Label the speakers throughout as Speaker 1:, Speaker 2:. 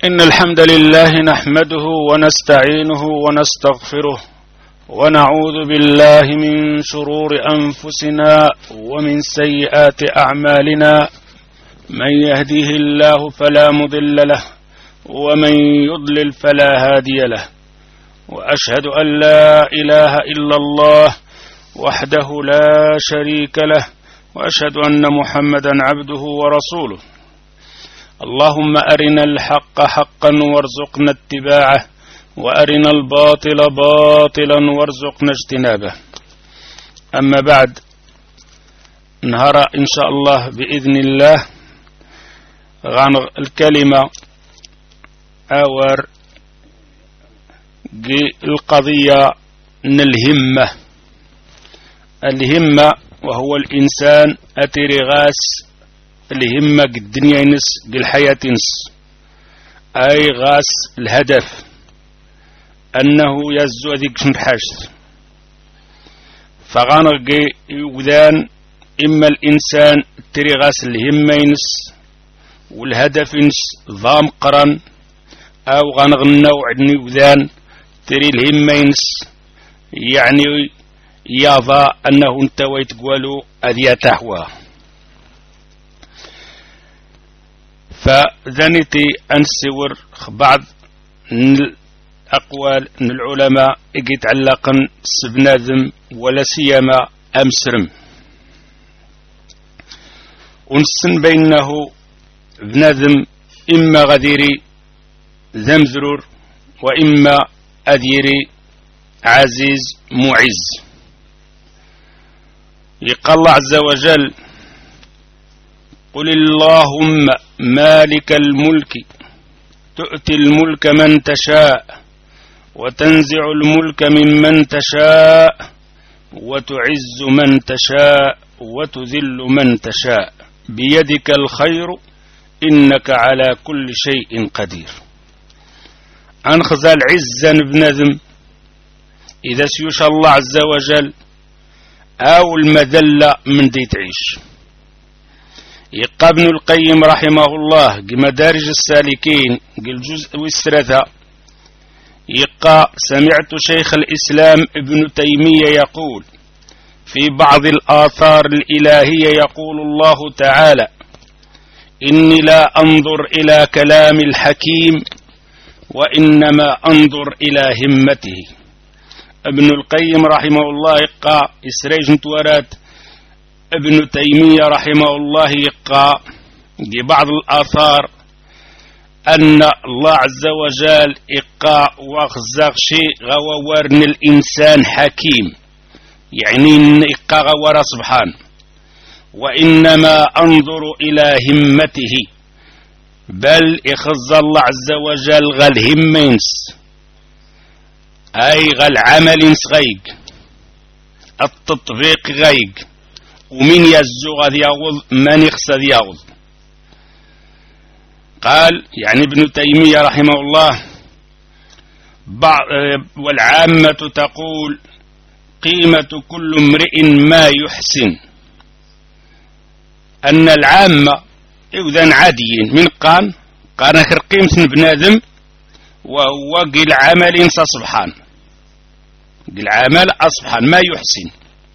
Speaker 1: إن الحمد لله نحمده ونستعينه ونستغفره ونعوذ بالله من شرور أنفسنا ومن سيئات أعمالنا. من يهده الله فلا مضل له ومن يضلل فلا هادي له، وأشهد أن لا إله إلا الله وحده لا شريك له، وأشهد أن محمدا عبده ورسوله. اللهم أرنا الحق حقا وارزقنا اتباعه، وأرنا الباطل باطلا وارزقنا اجتنابه. أما بعد، نهار إن شاء الله بإذن الله غان الكلمة أور القضية الهمة وهو الإنسان أترغاس الهمة الدنيا ينس الحياة ينس، أي غاس الهدف أنه يزو ذيك الحاجة. فغانغي يوذان إما الإنسان ترغاس الهمة ينس والهدف ينس ضام قرن، أو غانغنا وعدني يوذان تري الهمة ينس يعني ياضا أنه انت ويتقولوا أذي تحوى. فذنتي أنسور بعض الأقوال من العلماء يتعلقن سبناذم ولا سيما أمسرم، ونسن بينه بناذم إما غديري ذمذرور وإما أديري عزيز معز. يقال الله عز وجل: قل اللهم مالك الملك تؤتي الملك من تشاء وتنزع الملك ممن تشاء وتعز من تشاء وتذل من تشاء بيدك الخير إنك على كل شيء قدير. أنخذ العزة بنذم إذا سيشاء الله عز وجل، أو المذلة من دي تعيش. يقى ابن القيم رحمه الله بمدارج السالكين الجزء والثلاثة، يقى: سمعت شيخ الإسلام ابن تيمية يقول في بعض الآثار الإلهية يقول الله تعالى: إني لا أنظر إلى كلام الحكيم وإنما أنظر إلى همته. ابن القيم رحمه الله يقى إسريج نتورات ابن تيمية رحمه الله يقى ببعض الآثار أن الله عز وجل يقى وخزاق شيء غوورن الإنسان حكيم، يعني يقى غور سبحان، وإنما أنظر إلى همته، بل يخز الله عز وجل غل همينس، أي غل عمل غيق التطبيق غيق، ومن يزو غادي يغض من يخسد يغض. قال يعني ابن تيمية رحمه الله: والعامة تقول قيمة كل امرئ ما يحسن. أن العامة إذن عاديين من قان آخر قيمة بنادم وهو قل عمل سبحان، قل عمل أصبحان ما يحسن.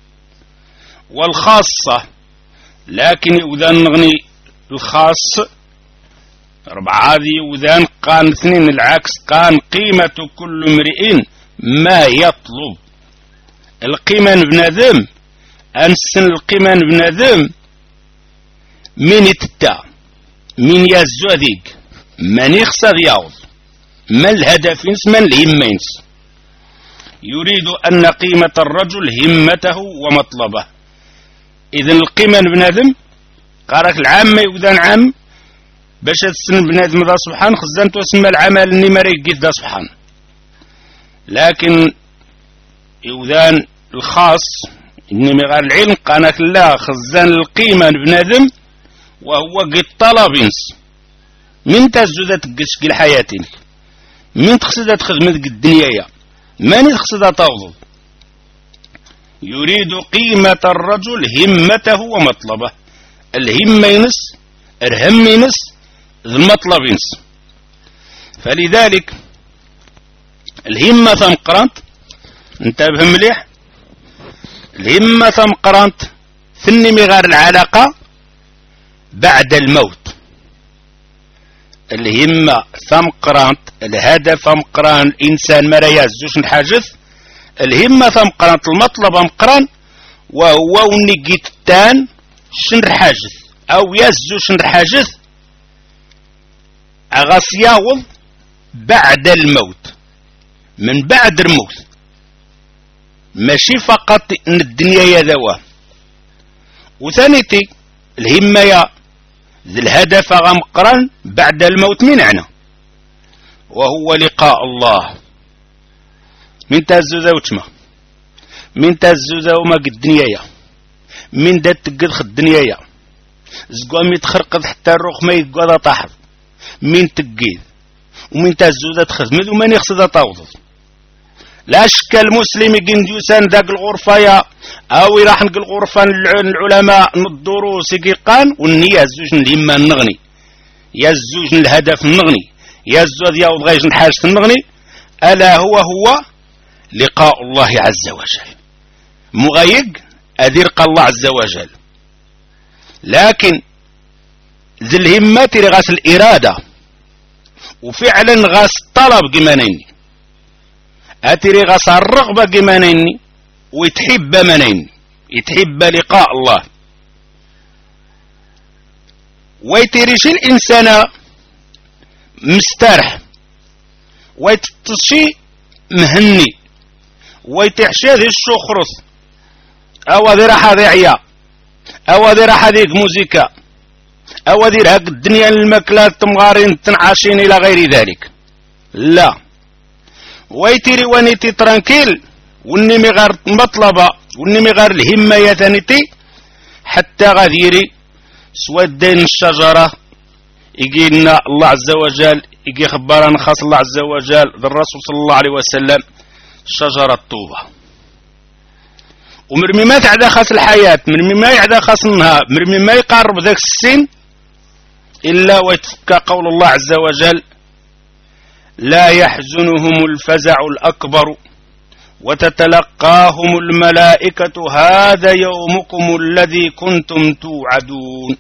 Speaker 1: والخاصة لكن إذن نغني الخاص ربع هذه وذان قان اثنين العكس، قان قيمة كل امرئ ما يطلب. القيمة بنادم أنسن القيمة بنادم من يتتا من يزو ذيك من يخسر يعوض ما الهدف من الهمين. يريد أن قيمة الرجل همته ومطلبه. إذن القيمة بنادم قارك العامة يوذان عام باش تسن بنادم ذا سبحان خزانت واسم العمل اني مريق ذا سبحان. لكن يوذان الخاص اني مغار العلم قانك لا خزان القيمة بنادم وهو قد طلبينس من تزودة تقشق الحياة، من تخصدت خدمتك الدنيا، من تخصدت تغضب. يريد قيمة الرجل همته ومطلبه. الهمة ينس الهم ينس المطلب ينس. فلذلك الهمة ثمقرانت، انتبه مليح، الهمة ثمقرانت ثني مغار العلاقة بعد الموت. الهمة ثمقرانت، الهدف ثمقران، الإنسان ما يهزوش نحاجث، الهمة ثمقرانت، المطلب مقران، وهو ونقيت التان شنر حاجث أو يهزو شنر حاجث أغاس ياوض بعد الموت، من بعد الموت، ماشي فقط الدنيا يا ذواه. وثانيتي الهمة يا ذي الهدف غمقران بعد الموت من عنا، وهو لقاء الله. من تهزو ذا وتشما، من تهزو ذا وما قد الدنيا يا، من دا تقدخ الدنيا يا زقوام يتخرقض حتى الروخ ما يقوى طاحظ، من تقيد ومن تهزو ذا تخزمد ومن يخصد طاوض. لا شك المسلم يقنديوسان ذاك الغرفة يا أو راح نقل غرفة العلماء الدروس يقيقان والنية الزوج الهمة النغني، يا الزوج الهدف النغني، يا الزوج يا وضغيج الحاجة النغني، ألا هو لقاء الله عز وجل. مغيق أذرق الله عز وجل. لكن ذي الهمة غاس الإرادة وفعلا غاس طلب قمانيني، أتري غاس الرغبة قمانيني، ويتحب منين، يتحب لقاء الله. ويتريش الإنسان مسترح، ويتطشي مهني، ويتحشي ذي الشخرص، أو ذي راح ذي عيا، أو ذي راح ذيك موزيكا، أو ذي هاك الدنيا المكلات تمغارين تنعاشين إلى غير ذلك. لا، ويتري ونيتي ترانكيل ونمي غير مطلبة ونمي غير الهمة يا ثانيتي حتى غاديري سودين الشجرة يجي لنا الله عز وجل، يجي خبرنا خاص الله عز وجل ذا الرسول صلى الله عليه وسلم شجرة الطوبة. ومرمي ما تعدى خاص الحياة، مرمي ما يعدى خاص النهار، مرمي ما يقرب ذاك السن إلا ويتفكى قول الله عز وجل: لا يحزنهم الفزع الأكبر وتتلقاهم الملائكة هذا يومكم الذي كنتم توعدون.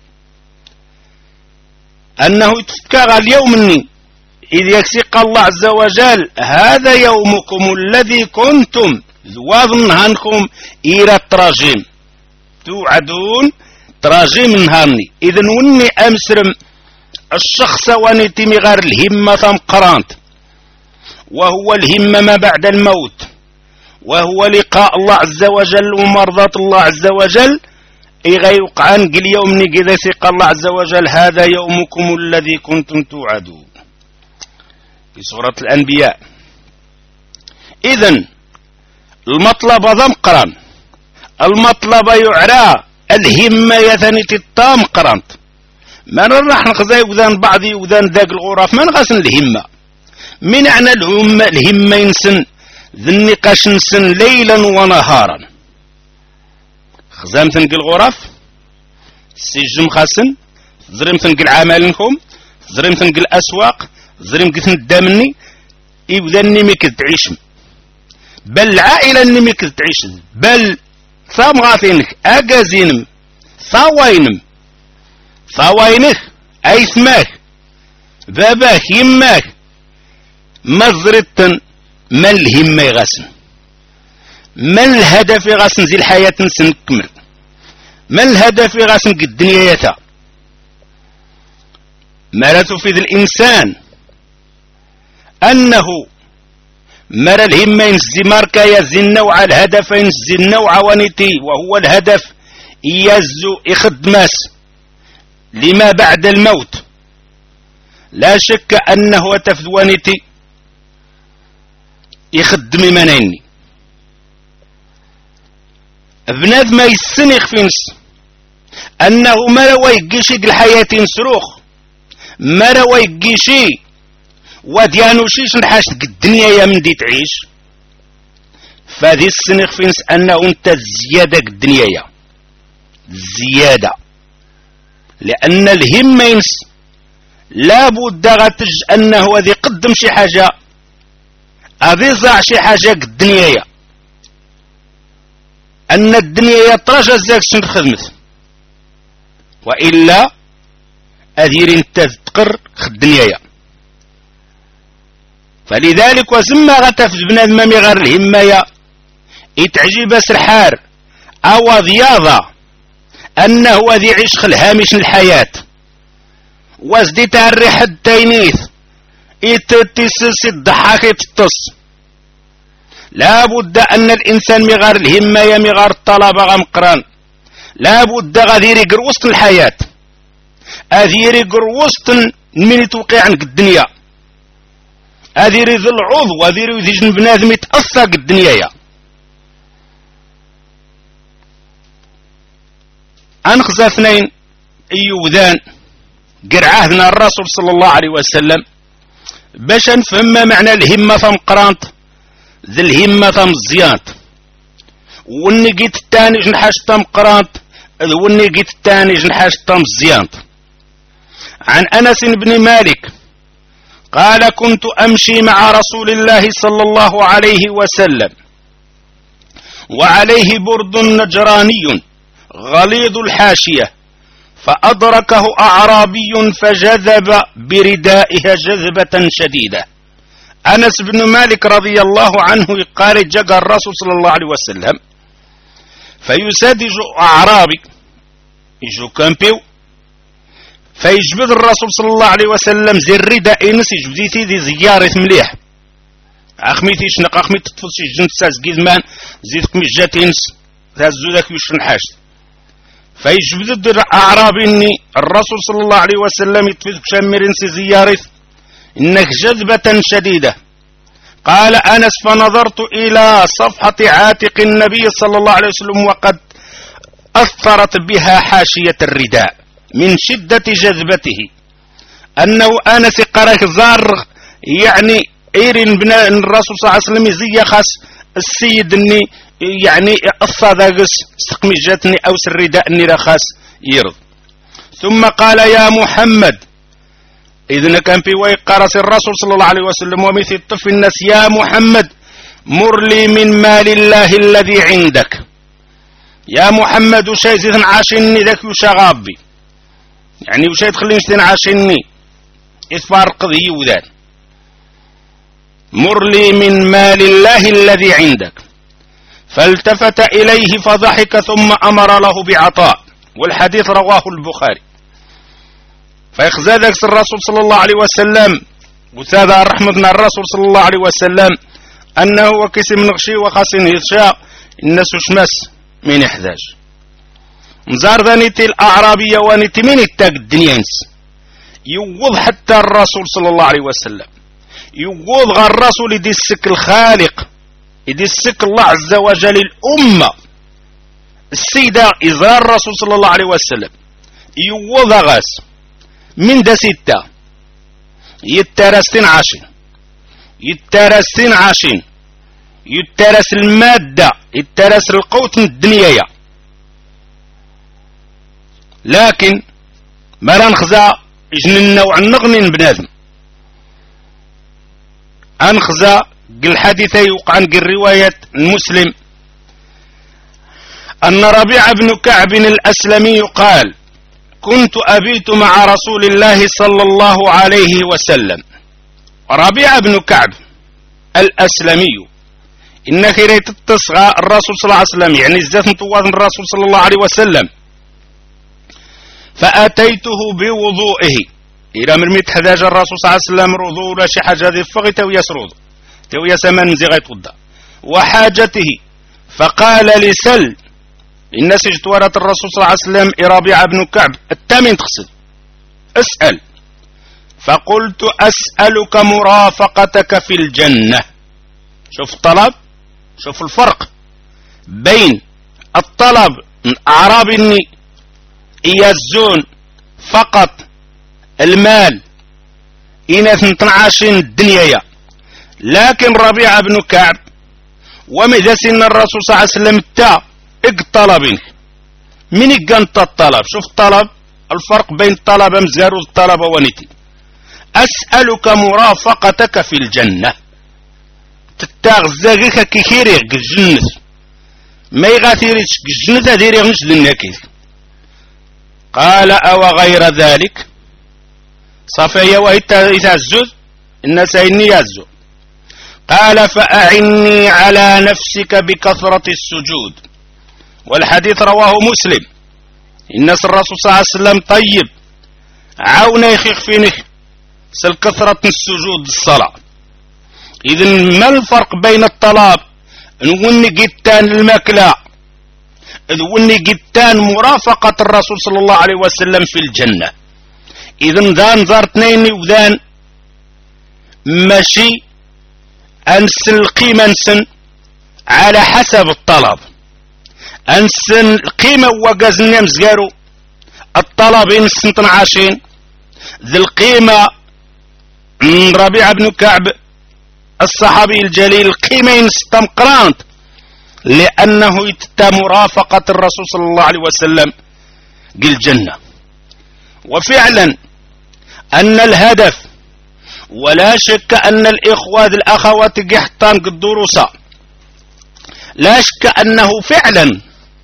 Speaker 1: أنه يتفكى اليوم مني إذ يكسق الله عز وجل هذا يومكم الذي كنتم ذواظن هانكم إلى التراجيم توعدون، تراجيم نهارني. إذن وني أمسرم الشخص ونتمي غير الهمة ثمقرانت، وهو الهمة ما بعد الموت، وهو لقاء الله عز وجل ومرضاة الله عز وجل. إغا يوقعان قل يوم نقذ سيق الله عز وجل هذا يومكم الذي كنتم توعدون في سورة الأنبياء. إذن المطلب ذمقران، المطلب يعرى الهمة يثني التام قرانت. ما راح نخزي وذان بعضي وذان ذاك الغرف ما نغسن الهمة. من أعنى الهمة ينسن ذي النقاش نسن ليلا ونهارا. خزام تنقل غرف سجم خاسن زرم تنقل عمالكم، زرم تنقل أسواق، زرم قثن الدامني إبدا نميك تعيش، بل العائلة نميك تعيش، بل ثامغاثينك أجازينم ثواينك أيثماك باباك يماك مزرتن. ما الهمة يغسن، ما الهدف يغسن زي الحياة نسن نكمل، ما الهدف يغسن قد الدنيا يتا. ما لا تفيد الإنسان أنه مرى الهمة ينسي ماركا يزي النوع الهدف ينسي النوع ونتي، وهو الهدف يزو إخدماس لما بعد الموت. لا شك أنه تفذوانتي يخدم منيني بناد ما يسنخ في نس أنه ما روا يقشي الحياة نسروخ، ما روا يقشي وديانوشيش نحاش الدنيا يا من دي تعيش. فذي السنخ في نس أنه انت زيادة الدنيا يا زيادة، لأن الهمة ينس لابد غتج أنه غادي يقدم شي حاجة، غادي يزرع شي حاجة الدنيا، أن الدنيا تراجع زاك شنو خدمت، وإلا أدير انت تقر الدنيا. فلذلك وزما غتفد بنادم مي غير الهماية يتعجب سرحار أو ضياضة أنه غادي يعيش الهامش الحياة وازدي تاريح التينيث يتسلس الضحاك يتطس. لابد أن الإنسان مغار الهماية مغار الطلبة غمقران لابد غادي يقر وسط الحياة، غادي يقر وسط من يتوقع عنك الدنيا، غادي يريد العضو غادي يريد بنادم يتأثر الدنيا. أنخزى اثنين أيوذان قرعاهنا الرسول صلى الله عليه وسلم باش نفهم معنى الهمة فمقرانت ذي الهمة فمزيانت، والنقيت التاني جنحاش تمقرانت والنقيت التاني جنحاش تمزيانت. عن أنس بن مالك قال كنت أمشي مع رسول الله صلى الله عليه وسلم وعليه برد نجراني غليظ الحاشية فأدركه أعرابي فجذب بردائها جذبة شديدة. أنس بن مالك رضي الله عنه قال جاء الرسول صلى الله عليه وسلم فيسادج أعرابي يجو كامبيو فيجبد الرسول صلى الله عليه وسلم زي الرداء إنس يجبديتي دي زيارة مليح أخميتي شنق أخميت تطفصي جنس ساس قيدمان زيدك مجات إنس تهزو ذاك يشن حاج فيجبد أعرابي إني الرسول صلى الله عليه وسلم يتفيد بشمير إنس زيارة إنك جذبة شديدة. قال أنس فنظرت إلى صفحة عاتق النبي صلى الله عليه وسلم وقد أثرت بها حاشية الرداء من شدة جذبته، أنه أنس قرأ زار يعني إيرين بن الرسول صلى الله عليه وسلم يزي خاص السيد إني يعني الصداقس استقمجتني أو الرداء إني رخاص يرض. ثم قال يا محمد إذن كان في ويقرس الرسول صلى الله عليه وسلم ومثل الطفل الناس يا محمد مر لي من مال الله الذي عندك، يا محمد وشي زيد عاشني ذاك وشغابي يعني وشي تخليني زيد عاشني يتفارق ذي وذان مر لي من مال الله الذي عندك. فالتفت إليه فضحك ثم أمر له بعطاء، والحديث رواه البخاري. فيخزى ذاك الرسول صلى الله عليه وسلم وسادة رحمتنا الرسول صلى الله عليه وسلم أنه وكسم نغشي وخاصين يتشاء الناس شمس من يحتاج مزار ذانيتي الأعرابية وانيتي من التاق الدنيانس يوض حتى الرسول صلى الله عليه وسلم يوض غير الرسول يدي السك الخالق يدي السك الله عز وجل الأمة السيدة إزرار الرسول صلى الله عليه وسلم يوض غاس من دا ستة يترسين عاشين يترس المادة يترس القوت من الدنيا. لكن ما نخزى جننا وعنغنين بنادم أنخزى الحديث يوقع عن الرواية المسلم أن ربيع بن كعب الأسلمي قال كنت أبيت مع رسول الله صلى الله عليه وسلم. ربيع بن كعب الأسلمي إن خيريت التصغى الرسول صلى الله عليه وسلم يعني الزيت مطوات الرسول صلى الله عليه وسلم فأتيته بوضوئه إلى مرميت حداج الرسول صلى الله عليه وسلم رضو ولا شي حاجة ذي فغي تويا سرود تويا سمان زي غيتوضا وحاجته فقال لسل الناس اجتورت الرسول صلى الله عليه وسلم ربيع بن كعب التامن تقصد اسأل فقلت أسألك مرافقتك في الجنة. شوف الطلب شوف الفرق بين الطلب أعرابي يزون فقط المال إناث 12 الدنيا، لكن ربيع بن كعب ومذا سن الرسول صلى الله عليه وسلم تا اقطلبين من قنت الطلب. شوف الطلب الفرق بين الطلبة مزار والطلبة ونتي أسألك مرافقتك في الجنة. تتغزاقك كيريغ الجنة ما يغاثيريش الجنة ديريغ مش دنكيث. قال أو غير ذلك صفية وإتا الزوز الناس إني يزو. قال فأعني على نفسك بكثرة السجود. والحديث رواه مسلم. الناس الرسول صلى الله عليه وسلم طيب عاونا يخيخ فينك سل كثرة السجود الصلاة. إذن ما الفرق بين الطلب نوني جتان المكلا نوني جتان مرافقة الرسول صلى الله عليه وسلم في الجنة. إذن ذان ظهرتنين وذان ماشي أنسن القيمة أنسن على حسب الطلب. أنسن القيمة وقازن مزقارو الطلب ينسن 12 ذي القيمة من ربيع بن كعب الصحابي الجليل القيمة ينسن قرانت لأنه يتتا مرافقة الرسول صلى الله عليه وسلم بالجنة. وفعلا أن الهدف ولا شك أن الإخوة الأخوات قحطان قدروسا لا شك أنه فعلا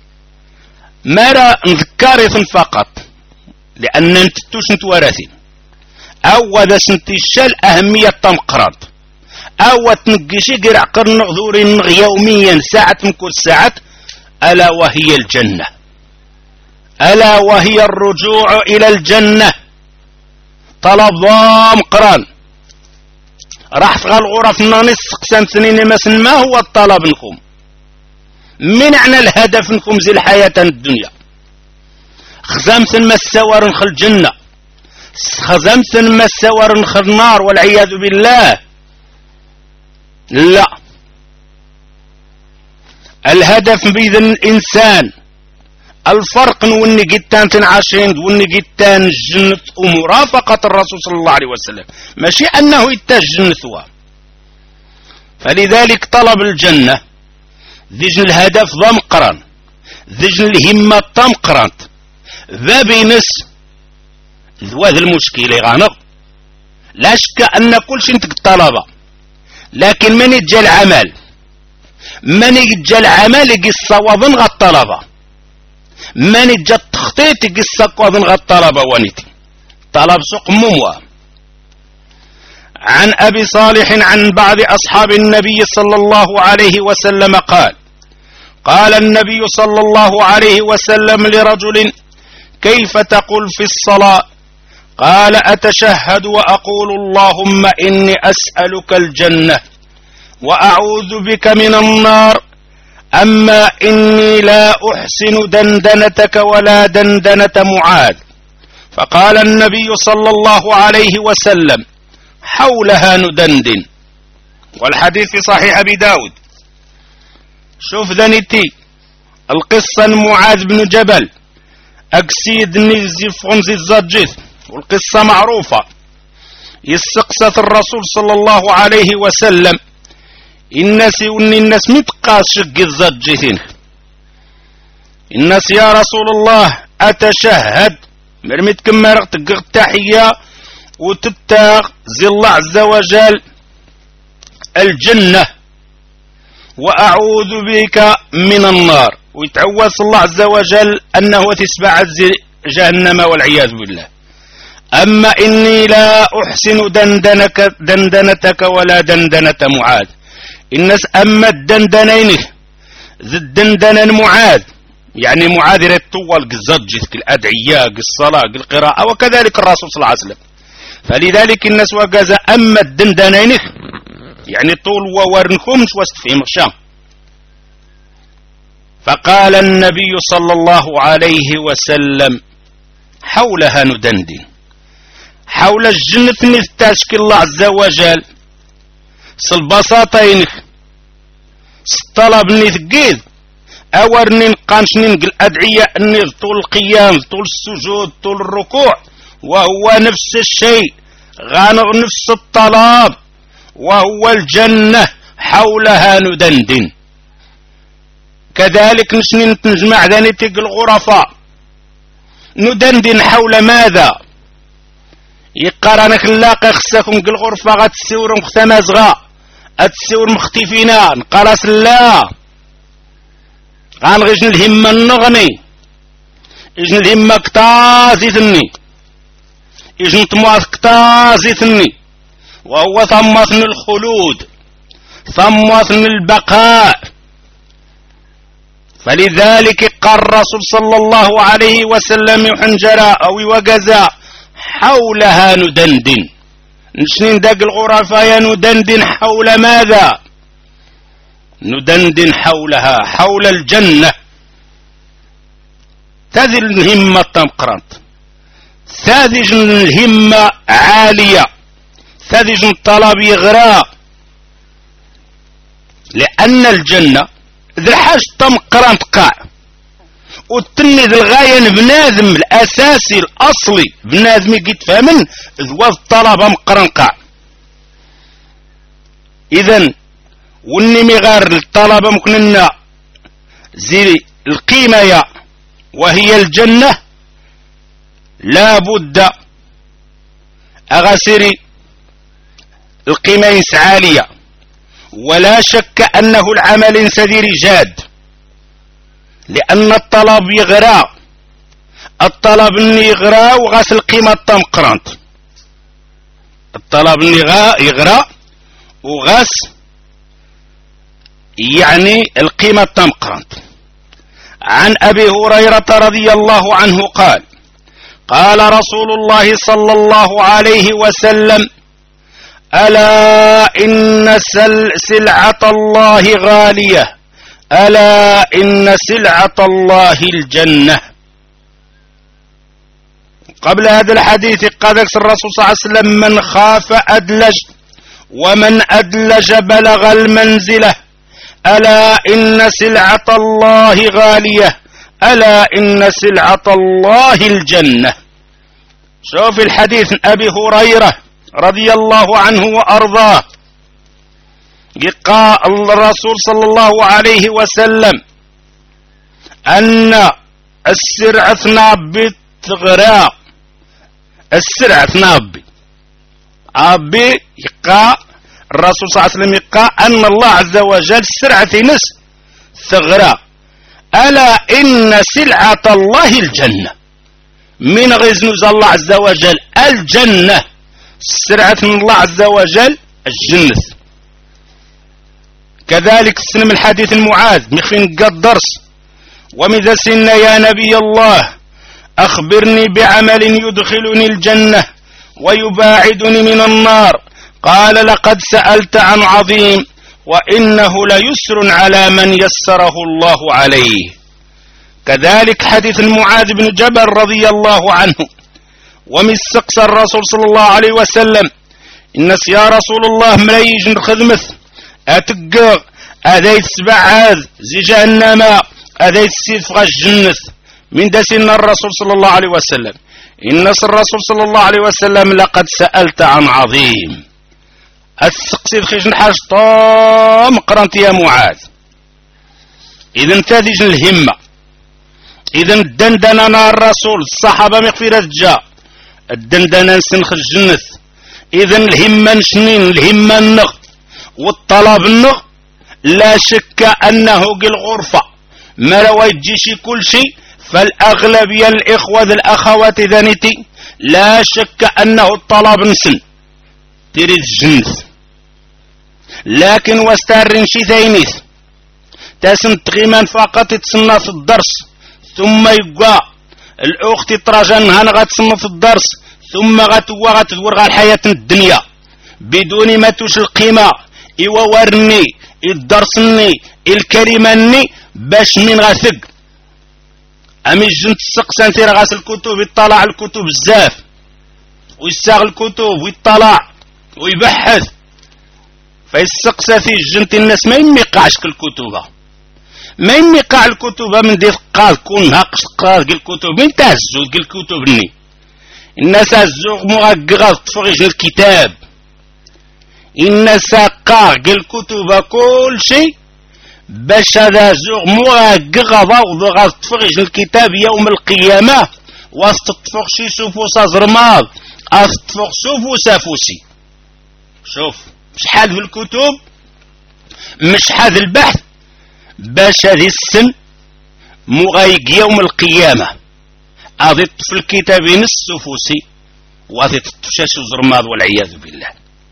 Speaker 1: ما نذكارث فقط لأن نتتوش نتوارثين أو ذا سنتشال أهمية تمقرض أو تنقشي قرع قرن عذور يوميا ساعة من كل ساعة ألا وهي الجنة. ألا وهي الرجوع إلى الجنة. طلب ضام قران راح تغال غرف نانس قسام سنين ما هو الطلب نكم من عنا الهدف نكم زي الحياة الدنيا. خزامث ما السوار نخل الجنة خزامث ما السوار نخل النار والعياذ بالله. لا الهدف بإذن الإنسان الفرق نوني جتان تنعشين وني جتان الجنة ومرافقة الرسول صلى الله عليه وسلم ماشي أنه يتجنة. فلذلك طلب الجنة ذجن الهدف ضمقرا ذجن الهمة طمقرا ذا بينس ذوذ المشكلة غانق. لا شك أن كل شيء انتك طلبه لكن من يجي العمل من يجي العمل يجي الصواب غا الطلبه من يجي التخطيط يجي الصواب غا الطلبه ونيتي طلب سوق مموى. عن أبي صالح عن بعض أصحاب النبي صلى الله عليه وسلم قال قال النبي صلى الله عليه وسلم لرجل كيف تقول في الصلاة؟ قال أتشهد وأقول اللهم إني أسألك الجنة وأعوذ بك من النار أما إني لا أحسن دندنتك ولا دندنة معاذ. فقال النبي صلى الله عليه وسلم حولها ندندن. والحديث في صحيح أبي داود. شوف ذنتي القصة معاذ بن جبل أكسيد نزي فونزي الزجيث والقصة معروفة. يستقصت الرسول صلى الله عليه وسلم الناس والناس متقاس شق الزجيثين الناس يا رسول الله أتشهد مرميت كما رغتك التحية وتتاغ زي الله عز وجل الجنة وأعوذ بك من النار ويتعوذ الله عز وجل أنه تسبع جهنم والعياذ بالله. أما إني لا أحسن دندنتك ولا دندنة معاذ. الناس أما الدندنين ذي الدندن معاذ يعني معاذ رتوال قزجث الأدعية الصلاة القراءة وكذلك الرسول صلى الله عليه وسلم. فلذلك الناس وقاز أما الدندنين يعني طول وورنكمش وست في مشام. فقال النبي صلى الله عليه وسلم حولها ندندن. حول الجنة نستشكي الله عز وجل سالبساطين طلب نثقيد أورني نقانشنين الأدعية أني طول القيام طول السجود طول الركوع وهو نفس الشيء غانغ نفس الطلب وهو الجنة حولها ندندن. كذلك نشنين نجمع ذنتك الغرفاء ندندن حول ماذا؟ يقرانا كلاقي خصكم قل غرفة غتسيور مختما زغا اتسيور مختفينا نقراس لا غنغيجن الهمة النغني إجن الهمة كتازيتني إجن طماث كتازيتني وهو ثمثن الخلود ثمثن البقاء. فلذلك قال الرسول صلى الله عليه وسلم يحنجرا أو وقزا حولها ندندن نشنين داق الغرفة يا ندندن حول ماذا؟ ندندن حولها حول الجنة. هذه الهمة تمقرنت هذه الهمة عالية هذه الطلب يغرى لأن الجنة ذي حاج تمقرنت قاع وتني ذي الغاية بنادم الأساسي الأصلي بنادم يقيت فهمن ذو الطلب مقرن قاع. إذن ونمي غير الطلب مكننا زي القيمة وهي الجنة لا بد أغسري القيمة عالية ولا شك أنه العمل سدير جاد لأن الطلب يغرى الطلب يغرى وغاس القيمة تمقرنت الطلب يغرى وغاس يعني القيمة تمقرنت. عن أبي هريرة رضي الله عنه قال قال رسول الله صلى الله عليه وسلم ألا إن سلعة الله غالية ألا إن سلعة الله الجنة. قبل هذا الحديث قال الرسول صلى الله عليه وسلم من خاف أدلج ومن أدلج بلغ المنزلة ألا إن سلعة الله غالية ألا إن سلعة الله الجنة. شوف الحديث أبي هريرة رضي الله عنه وأرضاه قال الرسول صلى الله عليه وسلم أن السرعة نابي تغراء السرعة نابي أبي يقال الرسول صلى الله عليه وسلم يقال أن الله عز وجل سرعة نس ثغراء ألا إن سلعة الله الجنة من غزنوز الله عز وجل الجنة سرعة من الله عز وجل الجنة. كذلك سنم الحديث المعاذ مخفين قد درس ومذا سن يا نبي الله أخبرني بعمل يدخلني الجنة ويباعدني من النار قال لقد سألت عن عظيم وإنه ليسر على من يسره الله عليه. كذلك حديث المعاذ بن جبل رضي الله عنه ومستقصى الرسول صلى الله عليه وسلم الناس يا رسول الله ملايج الخدمث أتقر أذيت سبعاذ زي جهنم أذيت سيفغ الجنة من دسن الرسول صلى الله عليه وسلم الناس الرسول صلى الله عليه وسلم لقد سألت عن عظيم السقسيد خيش حاج طام قرنت يا معاذ. إذن تذيج الهمة إذن الدندنا الرسول الصحابة مغفرة جاء الدندنا نسنخ الجنة. إذن الهمة نشنين الهمة النغ والطلب النغ لا شك أنه قل غرفة ما روا يجيشي كل شيء فالأغلبية الإخوة الأخوات ذانتي لا شك أنه الطلب نسن تريد الجنة لكن واستارن شي ثينيث تاسن تغيمان فقط تسنى في الدرس ثم يبقى الأخت تراجن هان غتسنى في الدرس ثم غتدور غا الحياة الدنيا بدون ما توش القيمة إيوارني الدرسني الكلمة باش من غاثق أمي جنت السقسان تير غاس الكتب يطلع الكتب بزاف ويساغ الكتب ويطلع ويبحث فيسقسى في جنت الناس ما يميقعش الكتب ما يميقع الكتب من دي قال كون ناقش قال الكتب من تهزو الكتب ني الناس هزوغ مغقغة تفرج الكتاب الناس قاق الكتب كل شيء باش هذا زوغ مغقغة وضغط تفرج الكتاب يوم القيامة وسط تفرج شي سفوس زرماض أطفق شوف وسافوسي. شوف شحال في الكتب مش حاد البحث باش هذه السن مغايق يوم القيامة غادي تطفي الكتابين السفوسي وغادي تطفشاش زرماض والعياذ بالله.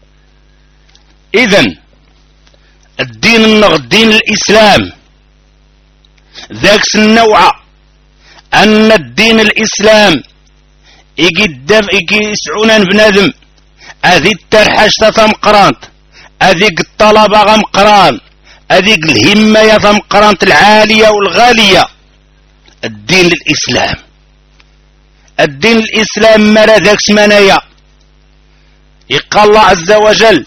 Speaker 1: إذن الدين الدين الإسلام ذاك النوع أن الدين الإسلام يجي يسعونا بنادم هذيك الترحاش تمقرانت هذيك الطلبة غمقران هذيك الهمة يا تمقرانت العالية والغالية. الدين الإسلام الدين الإسلام مرا ذاك سمانايا يقال الله عز وجل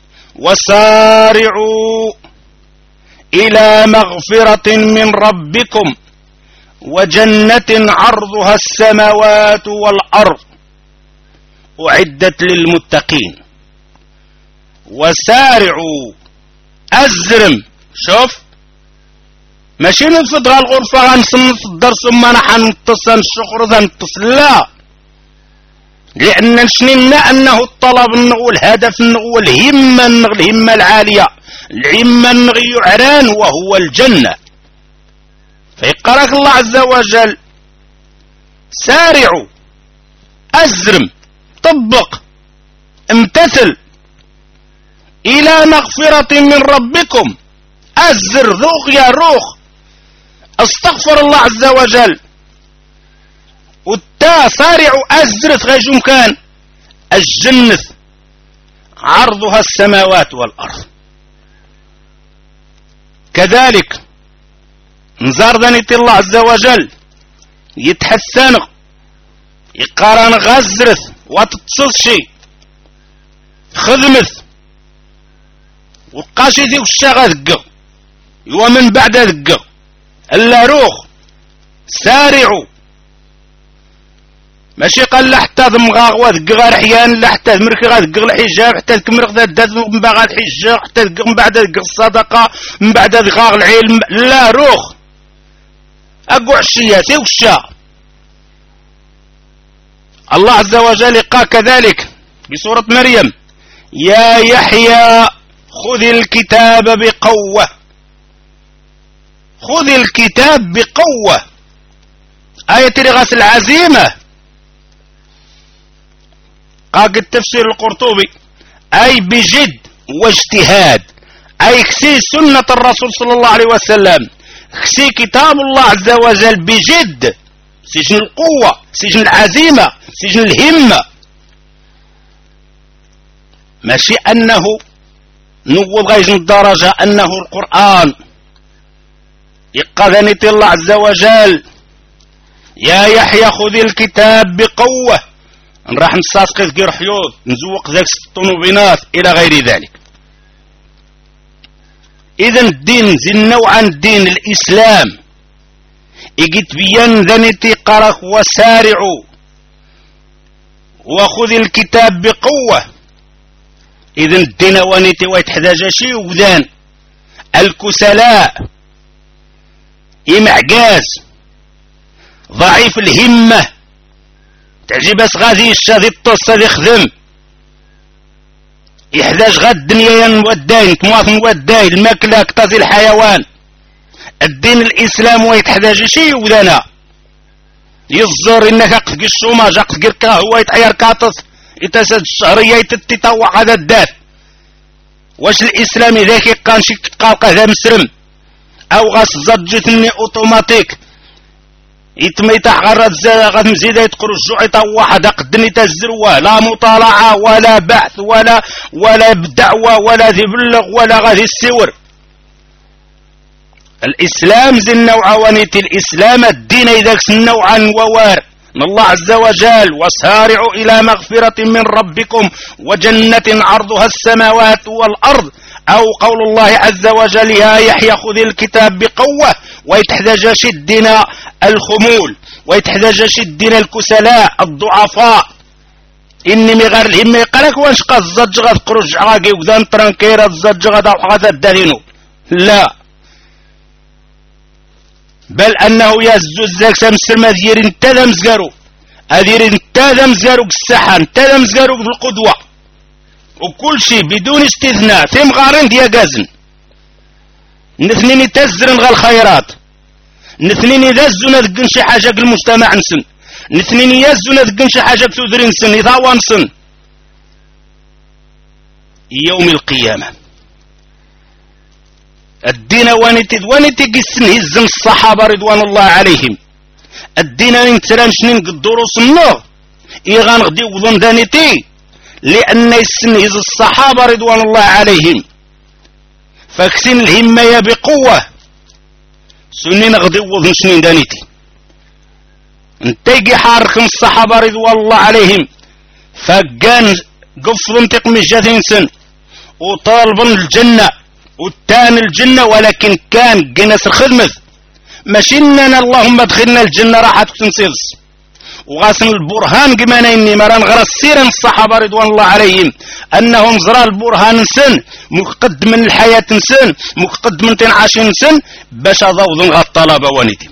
Speaker 1: وسارعوا إلى مغفرة من ربكم وجنة عرضها السماوات والأرض أعدت للمتقين. وسارعوا أزرم. شوف ماشي نفض الغرفة غنصنف الدرس وما حنتص الشخر غنتص، لا، لأن شننا أنه الطلب والهدف والهمة الهمة العالية الهمة يعران وهو الجنة. فيقرأك الله عز وجل سارعوا أزرم طبق امتثل إلى مغفرة من ربكم. أزر ذوق يا روخ استغفر الله عز وجل. والتا سارعوا أزرت غيجم كان الجنة عرضها السماوات والأرض. كذلك نزار ذنيت الله عز وجل يتحسن يقارن غزرث وتتصل شيء خدمث وقاشي ذيك الشاغة ذقه ومن بعد ذقه الا روخ سارعوا. ماشي قال لا حتى ذمغاغ وذق غير حيان لا حتى ذمركي غذق الحجاب حتى ذكمرق ذات من بعد الحجاب حتى ذق من بعد ذق الصدقة من بعد ذقاغ العلم، لا روخ أقوع الشياتي وكشا. الله عز وجل قال كذلك بسورة مريم يا يحيى خذ الكتاب بقوة. خذ الكتاب بقوة آية رغس العزيمة. قال التفسير القرطبي أي بجد واجتهاد، أي كسي سنة الرسول صلى الله عليه وسلم، كسي كتاب الله عز وجل بجد، سجن القوة سجن العزيمة سجن الهمة. ماشي أنه نوض غيجن الدرجة أنه القرآن يقذني الله عز وجل يا يحيى خذ الكتاب بقوة نراح نساسق ذكر حيوض نزوق ذاك الطنوبينات إلى غير ذلك. إذن الدين زي نوعا دين الإسلام إجت بيان ذنتي قرق وسارعوا وخذ الكتاب بقوة. إذن الدين وانيتي ويتحداج شيء وذان الكسلاء إمعجاز ضعيف الهمة تعجبس غادي الشاذي الطصة يخدم يحتاج غاد الدنيا وداين مواطن وداين الماكلة كتازي الحيوان. الدين الإسلام ويتحتاج شيء وذانا يزور إنك أقفق الشوماج أقفق الكهوة يتحير كاطس يتسد الشهرية يتتطوع هذا الدات. واش الإسلام ذاك يقان شي تقالقه ذا مسرم أو غاس زجتني أوتوماتيك يتميتح غاد مزيدة يتقروا الجوع يطوح هذا قدني تزروه لا مطالعة ولا بحث ولا بدعوة ولا ذي بلغ ولا غادي السور. الإسلام زي النوع ونيت الإسلام الدين إذا نوعا ووار من الله عز وجل وسارعوا إلى مغفرة من ربكم وجنة عرضها السماوات والأرض أو قول الله عز وجل يا يحيى خذ الكتاب بقوة ويتحتاج شدنا الخمول ويتحتاج شدنا الكسلاء الضعفاء إني مغير الهمة يقالك وانشقى الزج غاد قرج عاقي وذان ترانكيرا الزج غاد وحغاث الدالينو، لا، بل أنه يزوز ذاك سمسر مذير انتدى مزقارو أدير انتاذا مزاروك السحان انتاذا مزاروك في القدوة وكل شيء بدون استثناء ثم غارين ديا قازن نثنيني تزرن غا الخيرات نثنيني يزونا ذقن شي حاجة المجتمع نسن نثنيني يزونا ذقن شي حاجة تودري نسن يضاوى نسن يوم القيامة الدين وانتي قسن هزم الصحابة رضوان الله عليهم الدين نتران شنين قدورو سنو إيغان غدي وظن دانيتي لأن يسن هز الصحابة رضوان الله عليهم فاكسين الهمة بقوة سنين غدي وظن شنين دانيتي انتيجي حاركم الصحابة رضوان الله عليهم فكان قفل تقمي جاثين سن وطالب الجنة والتان الجنة ولكن كان جنس الخدمة ماشي اننا اللهم ادخلنا الجنة راحت تنسيرس وغاسن البرهان كما اني مران غير السيرة الصحابة رضوان الله عليهم انهم زرا البرهان سن مقد من الحياة سن مقد من 12 سن باش اضوضن غا الطلبة ونيتي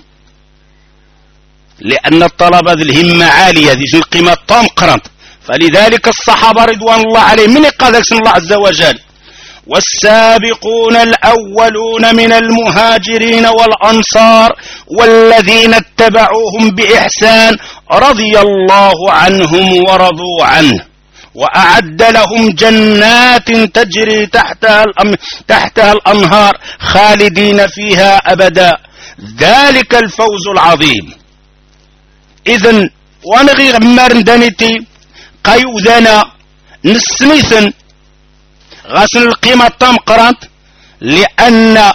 Speaker 1: لان الطلبة ذي الهمة عالية ذي القيمة طام قرنت فلذلك الصحابة رضوان الله عليهم من قال الله عز وجل والسابقون الأولون من المهاجرين والأنصار والذين اتبعوهم بإحسان رضي الله عنهم ورضوا عنه وأعد لهم جنات تجري تحتها الأنهار خالدين فيها أبدا ذلك الفوز العظيم. إذن ونغير عمار دانيتي قيوذنا نسميثن غاسن القيمة تام قرانت لأن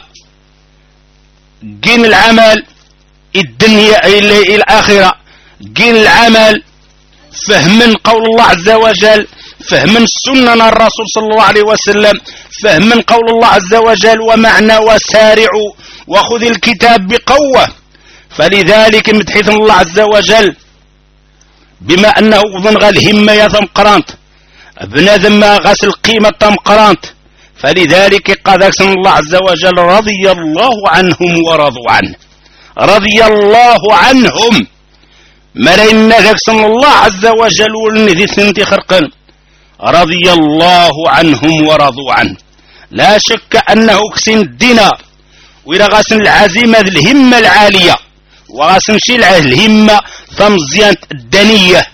Speaker 1: جين العمل الدنيا إلى الآخرة جين العمل فهم قول الله عز وجل فهم سنن الرسول صلى الله عليه وسلم فهم قول الله عز وجل ومعنى وسارعوا وخذ الكتاب بقوة. فلذلك متحيث الله عز وجل بما أنه ظنغ الهمة يثم قرانت بنادم غسل قيمة تم قرانت فلذلك قد أكسن الله عز وجل رضي الله عنهم ورضوا عنه رضي الله عنهم مرين أكسن الله عز وجل والنذي ثنتي خرقا رضي الله عنهم ورضوا عنه. لا شك أنه كسن الدين وإلى غسن العزيمة الهمة العالية وغسن شيء الهمة ثمزيانة الدنية.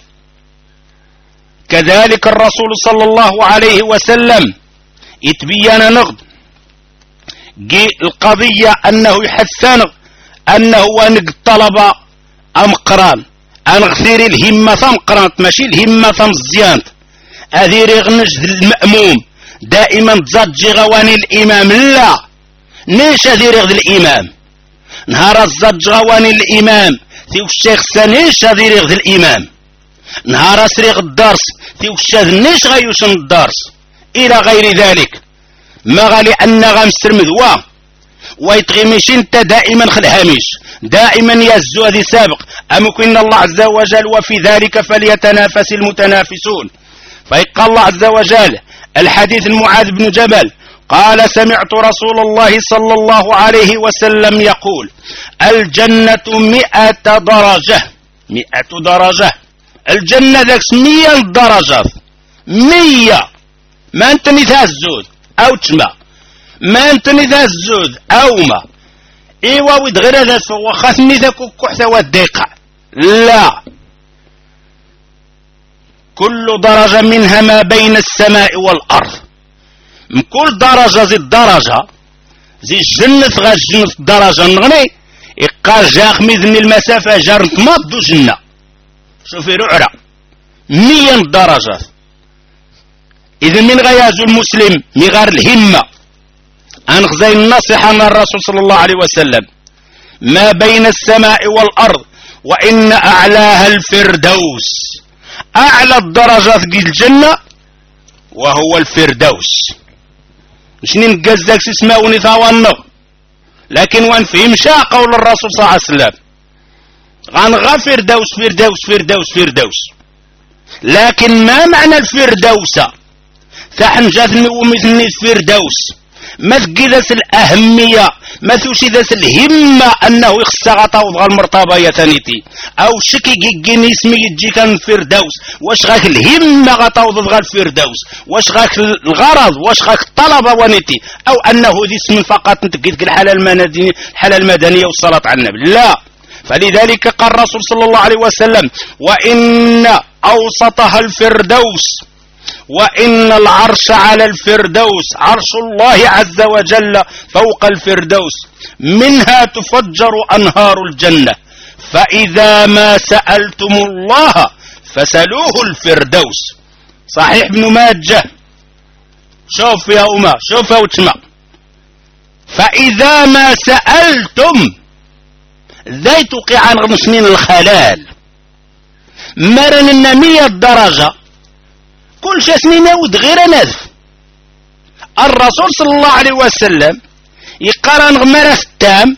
Speaker 1: كذلك الرسول صلى الله عليه وسلم يتبين نغض جي القضية أنه يحسن أنه ونق طلب أم قران أن غثير الهمة ثم قرانت ماشي الهمة ثم الزيانت أذير يغنج المأموم دائما تزجي غواني الإمام لا نيش أذير يغذ الإمام نهار الزج غواني الإمام ثيو الشيخ سنيش أذير يغذ الإمام نهار سريغ الدرس ثيو الشاذ نيش غيوشن الدرس إلى غير ذلك ما غالي أن غمسر مذوى ويتغمش انت دائما خلهامش دائما يزو هذه سابق أمكن الله عز وجل وفي ذلك فليتنافس المتنافسون. فيقال الله عز وجل الحديث المعاذ بن جبل قال سمعت رسول الله صلى الله عليه وسلم يقول الجنة 100 درجة 100 درجة الجنة ذاك 100 درجة 100 ما انت نتهزود او تشمع ما انت نتهزود او ما ايوا ود غير هذا وخاصني ذاك كحثة والدقة لا كل درجة منها ما بين السماء والأرض من كل درجة زي الدرجة زي الجنة غا الجنة الدرجة نغني إقا جاق ميزني المسافة جار نتمض جنة شوفي رعرة 100 درجة. إذن من غيازو المسلم مغار الهمة أنخزي النصيحة من الرسول صلى الله عليه وسلم ما بين السماء والأرض وإن أعلاها الفردوس أعلى الدرجات في الجنة وهو الفردوس مش ننقزك اسمه ثوانه لكن وانفهم شاء قول الرسول صلى الله عليه وسلم غنغا فردوس فردوس فردوس فردوس لكن ما معنى الفردوس ثحن جاثني ومثني الفردوس ما تقيدس الأهمية ما ثوش إذا الهمة أنه يخصى غطاوض غا المرتبة يتنيتي أو شكي جيجيني اسمي يجي كان الفردوس واش غاك الهمة غطاوض غا الفردوس واش غاك الغرض واش غاك الطلبة ونيتي أو أنه ذي اسم فقط نتقيت الحالة المدنية والصلاة على النبي لا. فلذلك قال الرسول صلى الله عليه وسلم وإن أوسطها الفردوس وإن العرش على الفردوس عرش الله عز وجل فوق الفردوس منها تفجر أنهار الجنة فإذا ما سألتم الله فسلوه الفردوس. صحيح ابن ماجه. شوف يا أمة شوف يا وتما فإذا ما سألتم ذي توقع عن غمسنين الخلال مرن 100 درجة كل شيء سنين يود غير نذف. الرسول صلى الله عليه وسلم يقرن غمرة التام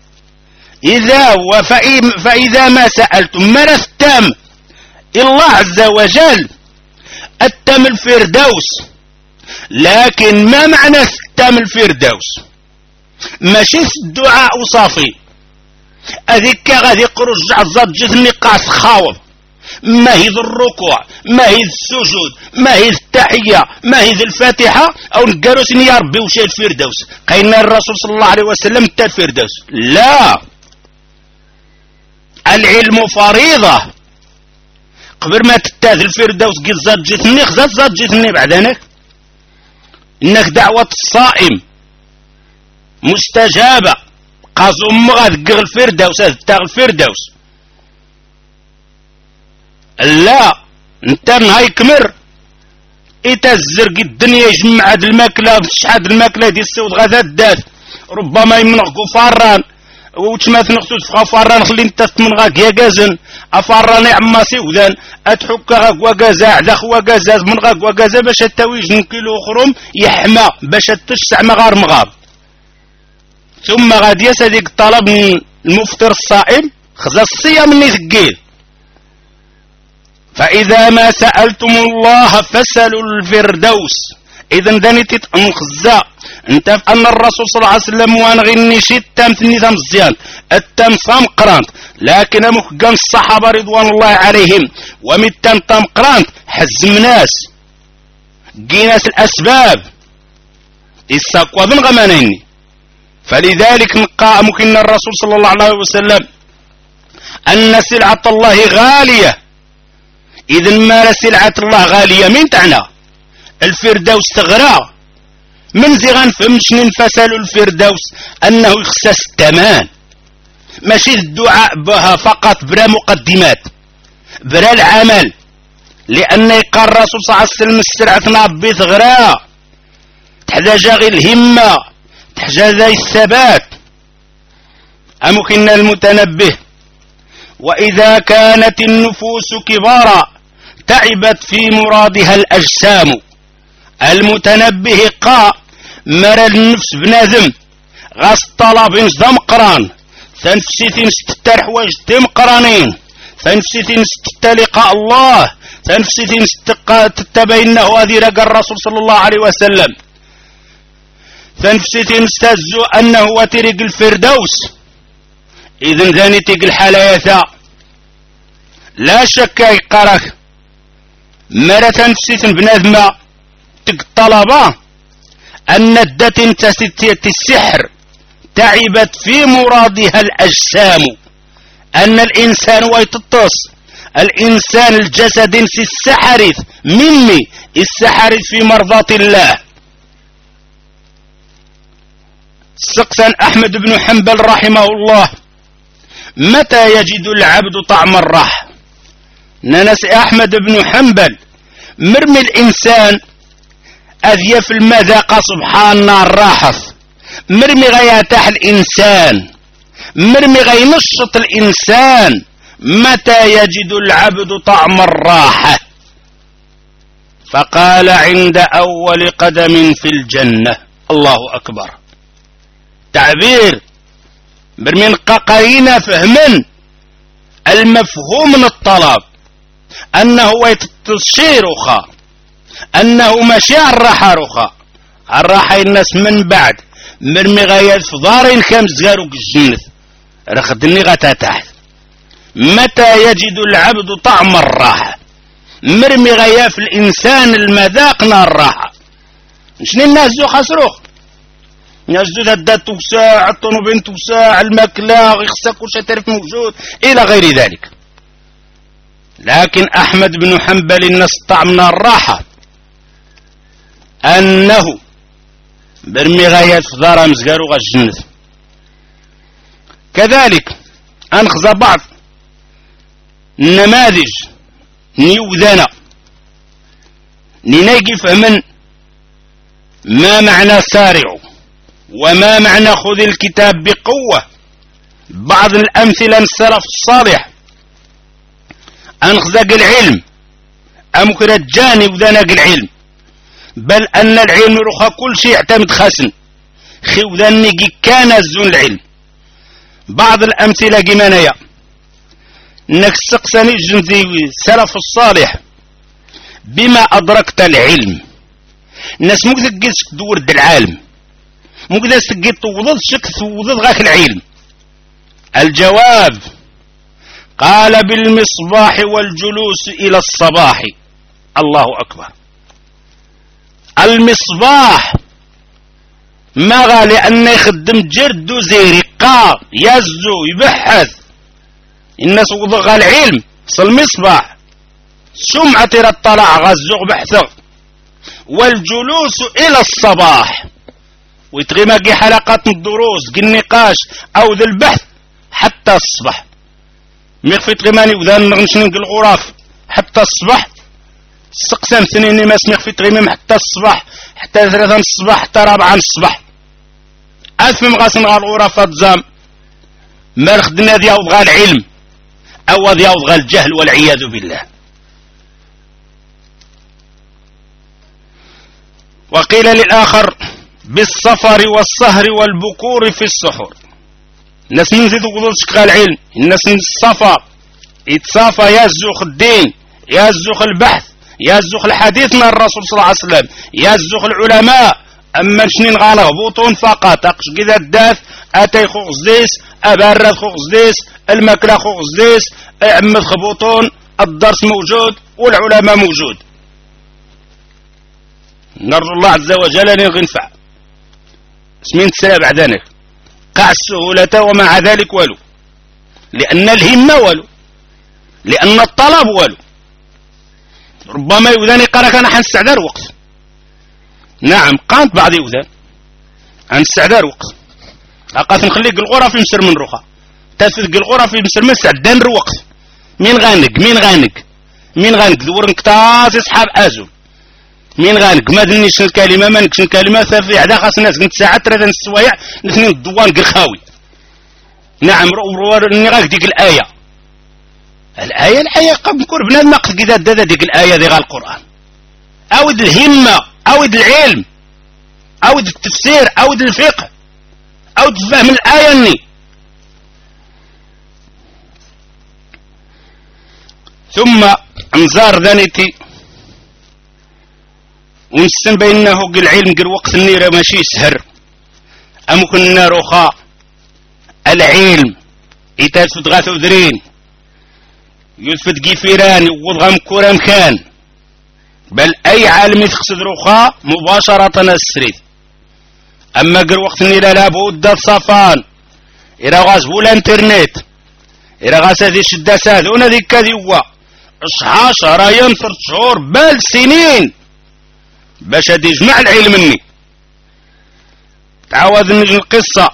Speaker 1: فإذا ما سألتم مرة التام الله عز وجل التام الفردوس. لكن ما معنى التام الفردوس؟ ماشي الدعاء وصافي أذيك غادي يقرج عزاد جثني قاس خاوض ما هي ذو الركوع ما هي السجود ما هي التحية ما هي الفاتحة أو نقالوسني يا ربي وشي الفردوس قيلنا الرسول صلى الله عليه وسلم تا الفردوس لا. العلم فريضة قبل ما تتاذ الفردوس قل زاد جثني خزاد زاد جثني بعدانك إنك دعوة الصائم مستجابة قازو مغاد الفردوس هذا الفردوس لا انت نهاي كمر الزرق الدنيا يجمع هاد الماكله شحال الماكله ديال السود غادا دات ربما يمنغكو فران وتما تنقصو تفخا فران خلي انت من غاك يا كازن افران عما سيودان اتحك غاك وكازا عدخ وكازا من غاك وكازا باش تاويج كيلو خروم يحمى باش تشع مغار مغار ثم غادي يسديك الطلب من المفطر الصائم خزا الصيام اللي ثقيل. فإذا ما سألتم الله فسلوا الفردوس. إذن دانيتي تنخزا انت أن الرسول صلى الله عليه وسلم وانغني شي التام ثني مزيان التام صام قرانت لكن مخقان الصحابة رضوان الله عليهم ومتان تام قرانت حزم ناس قيناس الأسباب إساقوا بن غمانيني. فلذلك نقا ممكن الرسول صلى الله عليه وسلم أن سلعة الله غالية. إذن ما سلعة الله غالية من تعنى الفردوس تغرى من زغان فمش ننفسل الفردوس أنه يخسس التمان ماشي الدعاء بها فقط بلا مقدمات بلا العمل لأن يقال الرسول صلى الله عليه وسلم السلعة نابي تغرى تحتاج غير الهمة تحتاج الثبات. أمكن المتنبه وإذا كانت النفوس كبارا تعبت في مرادها الأجسام. المتنبه قا مر النفس بنادم غاس طلب دمقران تنفسي تترحواج دمقرانين تنفسي تلقاء الله تنفسي تتبينه هذه رقى الرسول صلى الله عليه وسلم تنفسي تستهزو أنه وترق الفردوس. إذن ذاني تيق الحلايثة لا شك يقارك مرة تنفسي بنادمة تيق الطلبة أن الدة السحر تعبت في مرادها الأجسام. أن الإنسان ويتطس الإنسان الجسد في السحرث مني السحرث في مرضاة الله. سقسا أحمد بن حنبل رحمه الله متى يجد العبد طعم الراحة؟ ننس أحمد بن حنبل مرمي الإنسان أذية في المذاقة سبحان الراحة مرمي غياتح الإنسان مرمي غينشط الإنسان متى يجد العبد طعم الراحة؟ فقال عند أول قدم في الجنة. الله أكبر. تعبير برمين قاقرين فهمن المفهوم من الطلب أنه يتشير أنه ماشي الراحة الراحة الناس من بعد مرمي غايات في دارين كامز زغاروك الجنة رخدني غاتا تحت. متى يجد العبد طعم الراحة؟ مرمي غايا في الإنسان المذاقنا الراحة. شنو الناس زو خسروخ الناس زو تدات توساع الطنوبين توساع الماكلة يخسك وش تعرف موجود إلى غير ذلك. لكن أحمد بن حنبل الناس طعمنا الراحة أنه برمي غايات في دارا مزقارو غا الجنة. كذلك أنخذ بعض النماذج نيوذانا نيجي فهمن ما معنى سارعوا وما معنى خذ الكتاب بقوة. بعض الأمثلة السلف الصالح أنخذ العلم أمكن الجاني وذناق العلم بل أن العلم رخى كل شيء يعتمد خاسن خذني كان الزون العلم. بعض الأمثلة جمانية انك استقسني جنزي السلف الصالح بما أدركت العلم. الناس مو تقيس دور العالم مو كذا تقيس توضض شك توضض غاك العلم. الجواب قال بالمصباح والجلوس إلى الصباح. الله أكبر. المصباح ما قال لأنه يخدم جرد زيرقا يزو يبحث الناس وضغى العلم المصباح سمعة الطلع غزو بحثه. والجلوس إلى الصباح ويتغمى حلقات الدروس النقاش أو ذا البحث حتى الصبح ميخفي تغماني وذان نغنشنق الغراف حتى الصبح سقسام سنين ما سميخفي تغمم حتى الصبح حتى 3 الصبح حتى 4 الصبح أفهم غاسن غا الغراف الزام ما خدنا ديال غا العلم أو ديال غا الجهل والعياذ بالله. وقيل للآخر بالسفر والسهر والبكور في السحور. الناس نزيد وقضوش غا العلم الناس السفر يتصافى يزوخ الدين يزوخ البحث يزوخ الحديث من الرسول صلى الله عليه وسلم يزوخ العلماء. أما شنين غانغبوطون فقط أقش كذا الداث أتي خوغزديس أبرد خوغزديس المكلا خوغزديس أعمد خبوطون الدرس موجود والعلماء موجود. نرجو الله عز وجل أن ينفع اسمين تسلا بعدانك قاع السهولة ومع ذلك ولو لأن الهمة ولو لأن الطلب ولو. ربما يوذاني قال كان حنستعدار وقت. نعم قامت بعض يوذان حنستعدار وقت أقاس نخليك الغرف يمسر من رخا تسلق الغرف يمسر من سعدان وقت. مين غانق دور نكتاز يسحاب أزو مين غانق ما دنيش الكلمة ما نكش الكلمة ثافي عدا خاص الناس كنت ساعات 3 السوايع نثنين الدوان قرخاوي. نعم راني غاك ديك الآية قبل كور بنادم ناقص كذا دادا ديك الآية دي غا القرآن أود الهمة أود العلم أود التفسير أود الفقه أود فهم الآية ني. ثم انزار ذانيتي ونسن بينه قل علم قل وقت النيرة ماشي سهر أمكن النار أخا العلم يتاسد غاث ذرين يثبت قفيران وضغم كورام كان بل أي عالم يتخصد رخاء مباشرة السريد. أما قل وقت النيرة لابد صفان إذا غازبوا الانترنت إذا غاز هذه الشداسات هنا ذي كذوة 10 ينصر شهور بل سنين باش هدي يجمع العلم مني. تعاود نجي القصة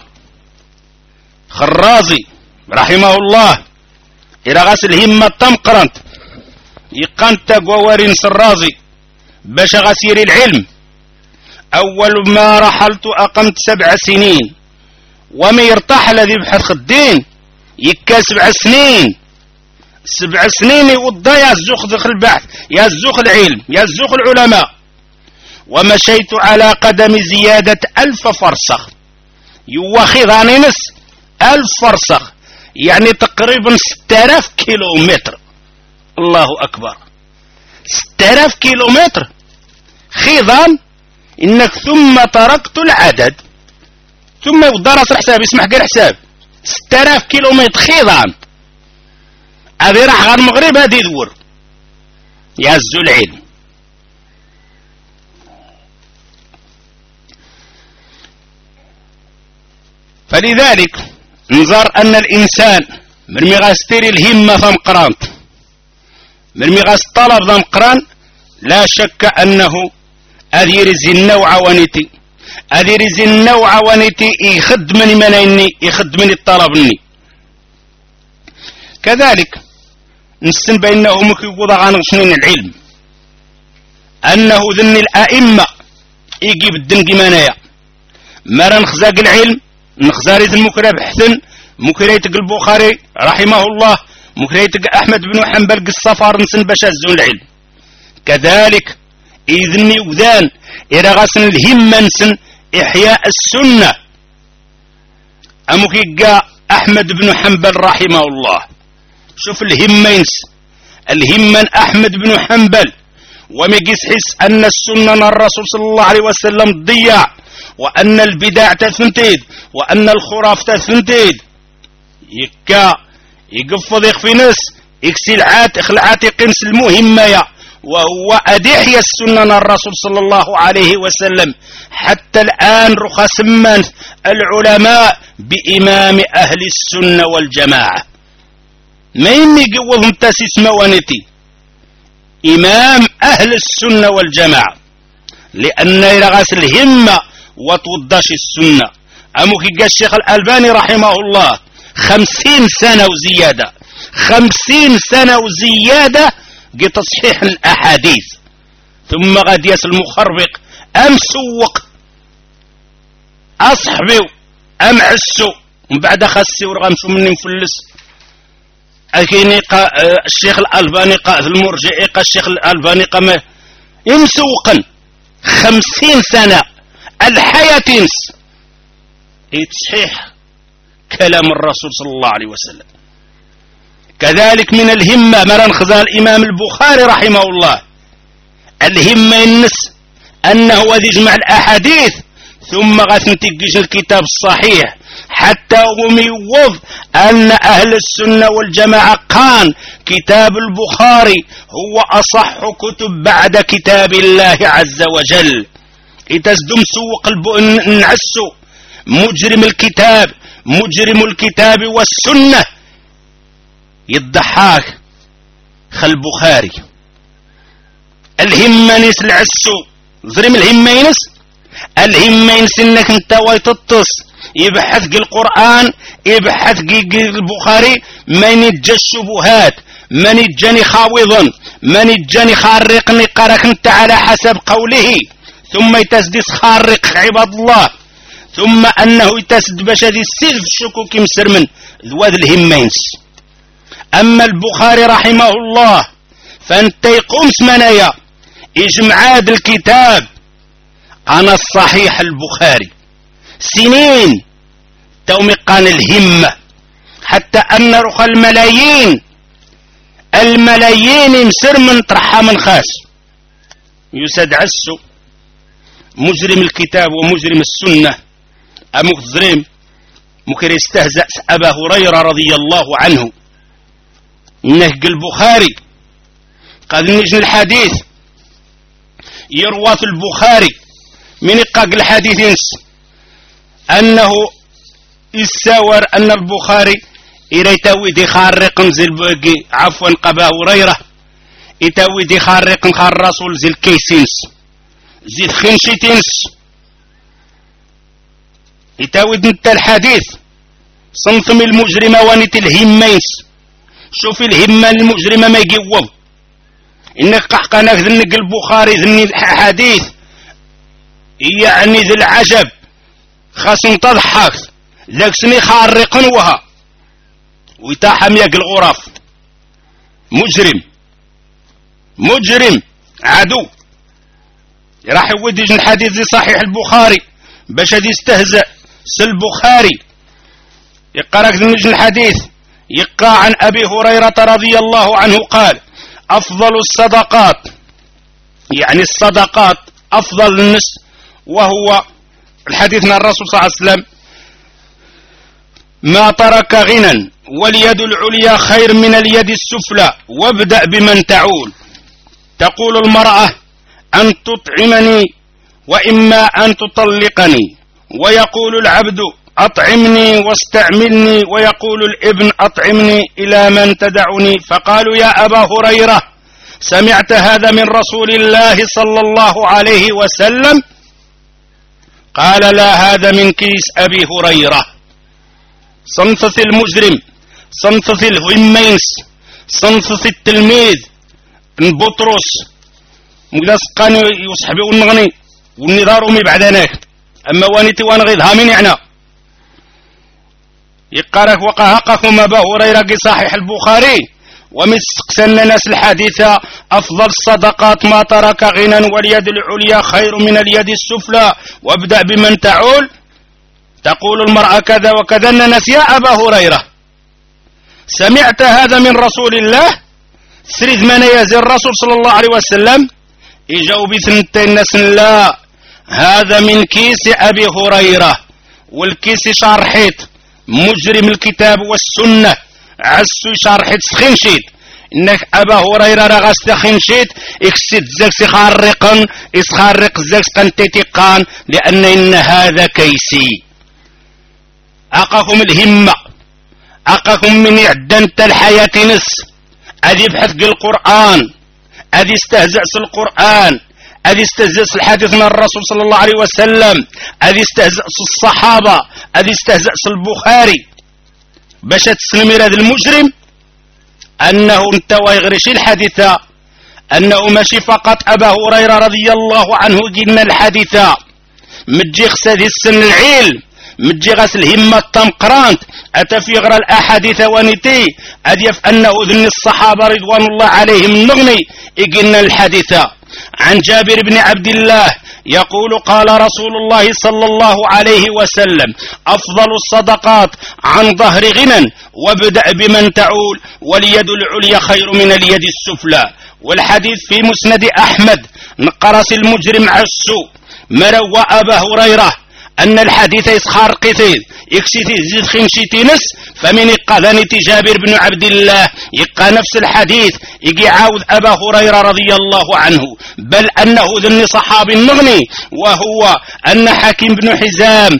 Speaker 1: خرازي رحمه الله إذا غاس الهمة تمقرنت يقنت قوارين سرازي باش غاسيري العلم. أول ما رحلت أقمت 7 سنين وما يرتاح الذي يبحث خدين يكا 7 سنين 7 سنين يوضى يزوخ ذخ البحث يزوخ العلم يزوخ العلماء. ومشيت على قدم زيادة 1000 فرسخ يواخذ نص 1000 فرسخ يعني تقريبا 6000 كيلومتر. الله أكبر 6000 كيلومتر خيضان إنك ثم تركت العدد ثم يقدر راس الحساب يسمح غير حساب 6000 كيلومتر خيضان هذه راح غير المغرب هذه يدور يهزوا العلم. فلذلك نظر أن الإنسان من مغاستير الهمة فمقران من مغاست طلب ذمقران لا شك أنه أذير النوع ونتي أذير النوع ونتي يخدمني منيني يخدمني الطلبني. كذلك نسن بأنه مكيقوض عن سنين العلم أنه ذن الأئمة يجيب الدنق منايا مرا نخزاق العلم نخزاريت المكرة بحثن مكريتك البخاري رحمه الله مكريتك أحمد بن حنبل السفر نسن باش الزون العلم. كذلك إذني وذان إذا غسن الهمة نسن إحياء السنة أمكيقا أحمد بن حنبل رحمه الله. شوف الهمة ينس الهمة أحمد بن حنبل وميقيس حس أن السنة الرسول صلى الله عليه وسلم ضيع وأن البدع تثنتيد وأن الخراف تثنتيد يكا يقفض يخفي ناس يكسلعات اخلعات يقنس المهمة وهو أدحي السنة الرسول صلى الله عليه وسلم. حتى الآن رخص من العلماء بإمام أهل السنة والجماعة ما يمي قوضهم تاسيس موانتي إمام أهل السنة والجماعة لأن يرغس الهمة وتوضاش السنة. أموكي قال الشيخ الألباني رحمه الله 50 سنة وزيادة 50 سنة وزيادة تصحيح الأحاديث ثم غادي يس المخربق أم سوق أصحبي أم عسو ومن بعد خسي ورغمسو مني مفلس أكيني الشيخ الألباني قائد المرجئي الشيخ الألباني قام يمسوقا 50 سنة الحياة تنس تصحيح كلام الرسول صلى الله عليه وسلم. كذلك من الهمة مران خزال الإمام البخاري رحمه الله الهمة النس أنه وذي يجمع الأحاديث ثم غثنتقش الكتاب الصحيح حتى يوض أن أهل السنة والجماعة قان كتاب البخاري هو أصح كتب بعد كتاب الله عز وجل. يتزدم سوق نعسو مجرم الكتاب والسنة يضحاك خل بخاري الهمة نس العسو ظرم الهمة ينس انك انت ويتطس يبحث القرآن يبحث البخاري من يتجى الشبهات من يتجاني خاوضا من يتجاني خارقني قرك انت على حسب قوله ثم يتسدس خارق عباد الله ثم أنه يتسد بشدي السلف شكوك مسر من ذوذ الهمينس. أما البخاري رحمه الله فانت يقوم سمنايا إجمعاد الكتاب عن الصحيح البخاري سنين تومقان الهمة حتى أن رخ الملايين مسر من طرحها من خاس يسد عسو مجرم الكتاب ومجرم السنة أمك ظريم ممكن يستهزأ أبا هريرة رضي الله عنه نهج البخاري قد نجن الحديث يروى في البخاري من إقاق الحديث أنه يساور أن البخاري إريتاوي دي خارق زي عفوا قبا هريرة إتاوي دي خارق خار رسول زي الكيسينس زي الخنشيتينس يتاود انت الحديث صنفم المجرمة وانت الهمينس شوف الهمة المجرمة ما يقوض انك قحقناك ذنك البخاري ذنك الحديث يعني ذي العجب خاصن تضحك ذاك سني خارقا وها ويتاحم ياك الغرف مجرم عدو راح يودي الحديث ذي صحيح البخاري باش هذا يستهزأ البخاري يقرأك نجم الحديث يقع عن أبي هريرة رضي الله عنه قال أفضل الصدقات يعني الصدقات أفضل النس وهو الحديث عن الرسول صلى الله عليه وسلم ما ترك غنى واليد العليا خير من اليد السفلى وابدأ بمن تعول. تقول المرأة أن تطعمني وإما أن تطلقني، ويقول العبد أطعمني واستعملني، ويقول الابن أطعمني إلى من تدعني. فقالوا يا أبا هريرة سمعت هذا من رسول الله صلى الله عليه وسلم؟ قال لا، هذا من كيس أبي هريرة. صنفة المجرم، صنفة الهمينس، صنفة التلميذ بطرس مقدس قاني يصحبي ونغني والنظارهم بعدناك أما وانتي وانغيظها من يعني يقارك وقهقكم أبا هريرة صحيح البخاري ومسقسن ناس الحديثة أفضل الصدقات ما ترك غنى واليد العليا خير من اليد السفلى وابدأ بمن تعول. تقول المرأة كذا وكذا الناس يا أبا هريرة سمعت هذا من رسول الله؟ سريد من يزي الرسول صلى الله عليه وسلم يجاوب ثنتين الناس لا، هذا من كيس أبي هريرة. والكيس شارحيت مجرم الكتاب والسنة عسو شارحيت سخنشيت انك أبا هريرة رغست خنشيت اكسد زكس خارقا اسخارق زكس قنتيتقان لأن إن هذا كيسي. أقاكم الهمة، أقاكم من إعدانت الحياة نس أدي بحث القرآن، أدي استهزأ القرآن، أدي استهزأ الحديث من الرسول صلى الله عليه وسلم، أدي استهزأ الصحابة، أدي استهزأ البخاري باش تسلمي هذا المجرم أنه انت ويغرشي الحديثة أنه ماشي فقط أبا هريرة رضي الله عنه قلنا الحديثة متجي خساد السن العلم متجي غاس الهمة التمقرانت أتى في غرى الأحاديث ونتي أديف أنه ذن الصحابة رضوان الله عليهم نغني إقلنا الحديثة. عن جابر بن عبد الله يقول قال رسول الله صلى الله عليه وسلم أفضل الصدقات عن ظهر غنى وابدأ بمن تعول واليد العليا خير من اليد السفلى. والحديث في مسند أحمد نقرس المجرم عسو مروى أبا هريرة أن الحديث يسخار قتيل يكسيتي زيد خنشيتينس فمن يقاذني جابر بن عبد الله يقى نفس الحديث يجي عاوذ أبا هريرة رضي الله عنه بل أنه ذن صحابي النغني وهو أن حكيم بن حزام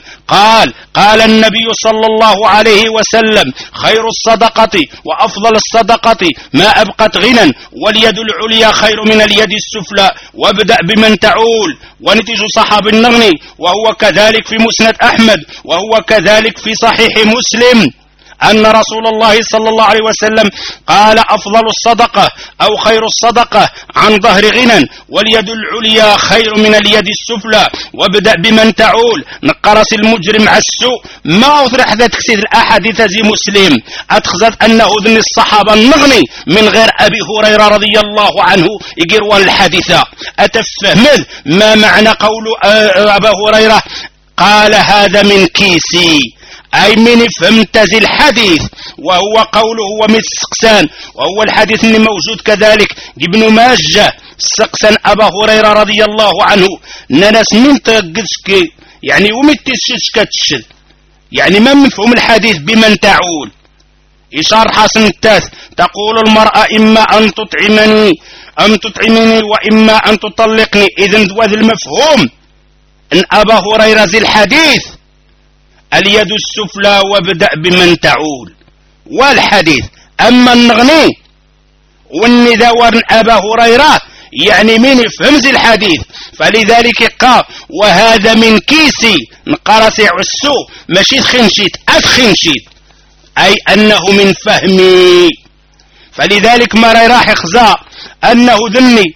Speaker 1: قال النبي صلى الله عليه وسلم خير الصدقة وأفضل الصدقة ما أبقت غنى واليد العليا خير من اليد السفلى وابدأ بمن تعول. ونتيج صحابي النغني وهو كذلك في مسند أحمد وهو كذلك في صحيح مسلم أن رسول الله صلى الله عليه وسلم قال أفضل الصدقة أو خير الصدقة عن ظهر غنى واليد العليا خير من اليد السفلى وابدأ بمن تعول. نقرس المجرم عسو ما أطرح ذا تكسيد الأحاديث زي مسلم أتخذت أنه ذن الصحابة النغني من غير أبي هريرة رضي الله عنه يقروان الحديثة. أتفهم ما معنى قول أبا هريرة قال هذا من كيسي أي من فهمت ذي الحديث وهو قوله ومتسقسان وهو الحديث اللي موجود كذلك ابن ماجه سقسان أبا هريرة رضي الله عنه ناس من تقسك يعني ومتسشكتشل يعني ما مفهوم الحديث بمن تعول. إشار حسن التاث تقول المرأة إما أن تطعمني وإما أن تطلقني. إذن ذو المفهوم أن أبا هريرة ذي الحديث اليد السفلى وابدأ بمن تعول والحديث أما النغني والنداور أبا هريرة يعني من يفهم ذي الحديث. فلذلك قال وهذا من كيسي نقرس عسو ماشي خنشيت أتخنشيت أي أنه من فهمي. فلذلك ما راح يخزى أنه ذني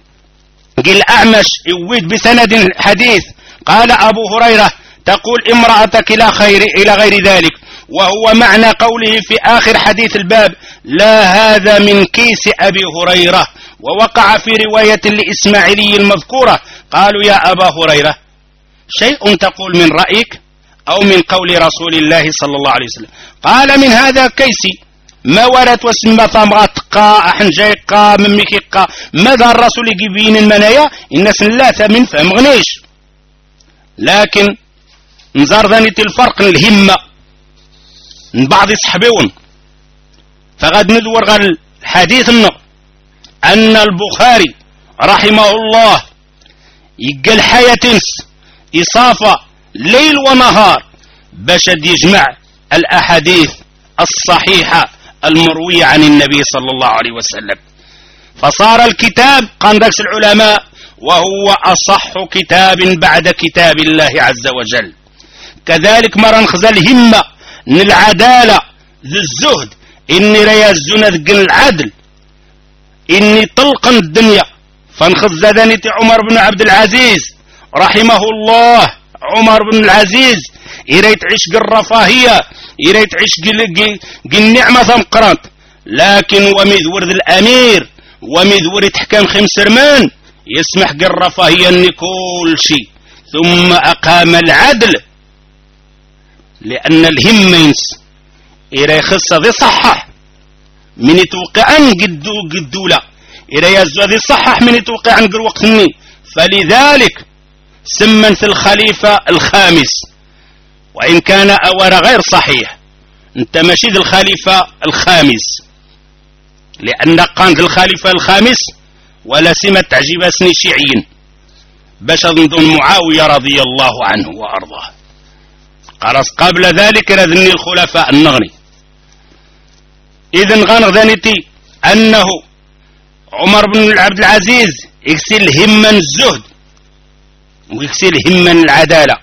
Speaker 1: قل أعمش يويد بسند حديث قال أبو هريرة تقول امرأتك إلى غير ذلك وهو معنى قوله في آخر حديث الباب لا هذا من كيس أبي هريرة. ووقع في رواية لإسماعيلي المذكورة قالوا يا أبا هريرة شيء تقول من رأيك أو من قول رسول الله صلى الله عليه وسلم؟ قال من هذا كيسي ما ورد وسمى ثمغتقا أحنجيقا مميكيقا ماذا الرسول يجيبين المنايا الناس لا من فهم غنيش. لكن نزار ذانيت الفرق الهمة بعض يصحبون فغاد ندور غير الحديث أن البخاري رحمه الله يقال حياة إصافة ليل ونهار باش يجمع الأحاديث الصحيحة المروية عن النبي صلى الله عليه وسلم. فصار الكتاب قال داكش العلماء وهو أصح كتاب بعد كتاب الله عز وجل. كذلك مرة نخزى الهمة من العدالة ذي الزهد إني ريازونا ذقن العدل إني طلقا الدنيا فنخزى ذانيتي عمر بن عبد العزيز رحمه الله. عمر بن العزيز يريد عشق الرفاهية يريد عشق النعمة ثمقرات لكن ومذور ذي الأمير ومذور تحكم خمس رمان يسمح الرفاهية أن كل شيء ثم أقام العدل لأن الهمة ينس إذا يخص ذي صحح من يتوقع عن قدولة إذا يزوى ذي صحح من يتوقع عن وقتني. فلذلك سمنت الخليفة الخامس وإن كان أول غير صحيح انت ماشي ذي الخليفة الخامس لأن قان ذي الخليفة الخامس ولا سمة تعجب سني شيعيين باش ظن معاوية رضي الله عنه وأرضاه. قرص قبل ذلك رذني الخلفاء النغني. إذن غنغذانيتي أنه عمر بن عبد العزيز يكسل هما الزهد ويكسل هما العدالة.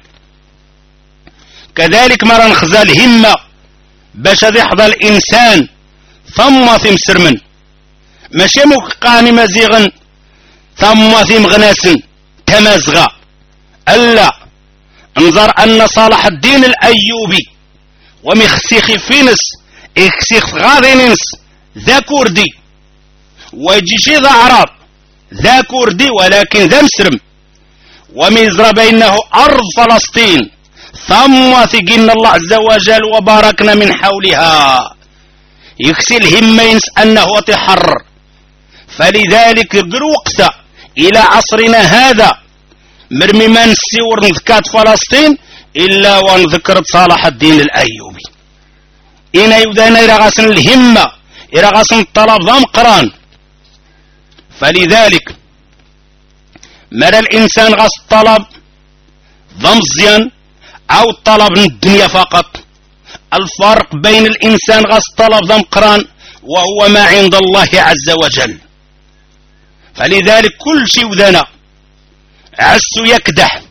Speaker 1: كذلك مرة نخزى الهمة باش يحظى الإنسان ثم ثم سرمن ماشي مقاني مزيغا ثم ثم غناسن تمازغا ألا انظر أن صالح الدين الأيوبي ومخسيخ فينس اكسيخ غاضي ننس ذا كردي ويجيشي ذا عرب ذا كردي ولكن ذا مسرم ومزر بينه أرض فلسطين ثم ثقين الله عز وجل وباركنا من حولها يكسي الهمة ينس أنه تحرر. فلذلك وقت إلى عصرنا هذا مرمي ما نسيور نذكات فلسطين إلا ونذكرت صالح الدين الأيوبي. إنا يودانا إرغاسن الهمة إرغاسن الطلب ضم قران. فلذلك مرى الإنسان غاس الطلب ضم زيان أو طلب من الدنيا فقط. الفرق بين الإنسان غاس الطلب ضم قران وهو ما عند الله عز وجل. فلذلك كل شيء ودانا عسو يكدح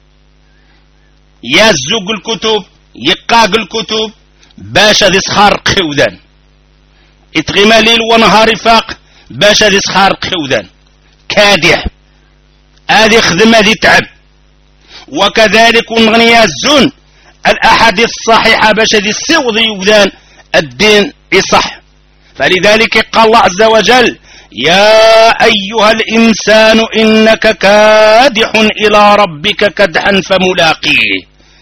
Speaker 1: يزوق الكتب يقاق الكتب باش ذي سخار قودان اتغم ليل ونهار فاق باش ذي سخار قودان كادح هذه خدمة ذي تعب. وكذلك نغني الزون الأحاديث الصحيحة باش ذي السوض يودان الدين يصح. فلذلك قال الله عز وجل يا أيها الإنسان إنك كادح إلى ربك كدحا فملاقيه.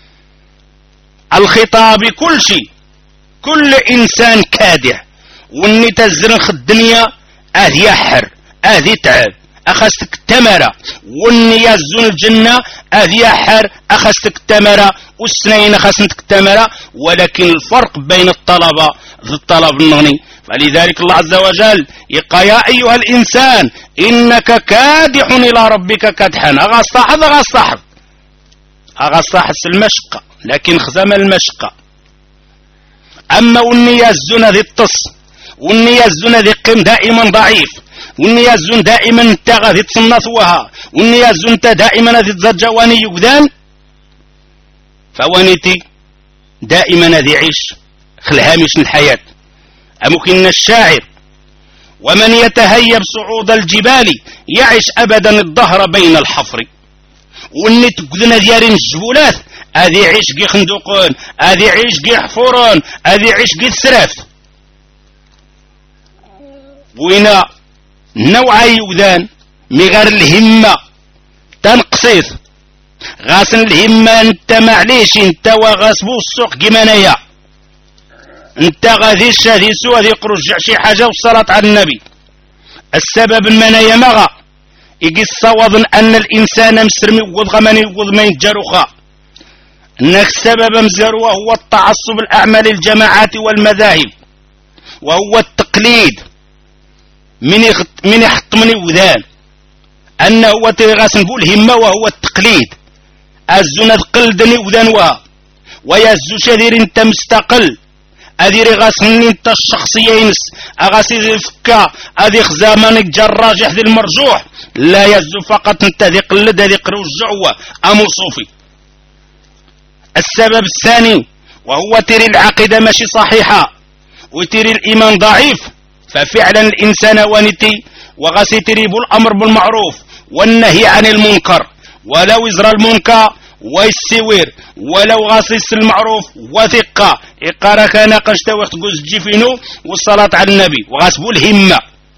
Speaker 1: الخطاب كل شيء كل إنسان كادح واني تزرنخ الدنيا أذي يحر أذي تعب أخستك التمرة واني يزون الجنة أذي يحر أخستك التمرة والسنين أخستك التمرة. ولكن الفرق بين الطلبة ذي الطلب النغني. فلذلك الله عز وجل يقى يا أيها الإنسان إنك كادح إلى ربك كدحا. أغصاحظ المشقة لكن خزم المشقة. أما والنية الزنة ذي الطص والنية الزنة ذي قيم دائما ضعيف والنية الزن دائما انتغى ذي تصنثوها والنية الزن دائما ذي تزجواني يقدان فوانيتي دائما ذي عيش خلهامش الحياة. أمكن الشاعر ومن يتهيب صعود الجبال يعيش أبدا الظهر بين الحفر. واني تقدنا ديارين الجبولات هذه عشق خندقون هذه عشق حفورون هذه عشق السراف. وينا نوع يودان مغير الهمة تنقصيث غاسن الهمة انت معليش انت وغاسبو السوق جمانيا انت غادي الشاذي سوى ذي قرجع شي حاجة والصلاة على النبي. السبب المنايا مغا يقص وظن أن الإنسان مسرمي وضغ من يوض ما يتجرخا انك السبب مزر وهو التعصب الاعمال الجماعات والمذاهب، وهو التقليد من يحط من وذان انه هو تيغاس نقول همه، وهو التقليد الزنا تقلدني وذانوها ويزو شدير انت مستقل اديري غاسني انت الشخصيه ينس اغاسي فكا ادي خزامانك جراجح ذي المرجوح، لا يزو فقط انت ذي قلد ذي قرو الجعوه امو صوفي. السبب الثاني وهو تري العقيده ماشي صحيحه وتري الايمان ضعيف، ففعلا الانسان ونتي وغاسي تريب الامر بالمعروف والنهي عن المنكر، ولو يزرى المنكر ويسوير ولو غاسس المعروف وثقة إقارة كان قشتا وقتقوز جفينو والصلاة على النبي وغاسبو الهمة.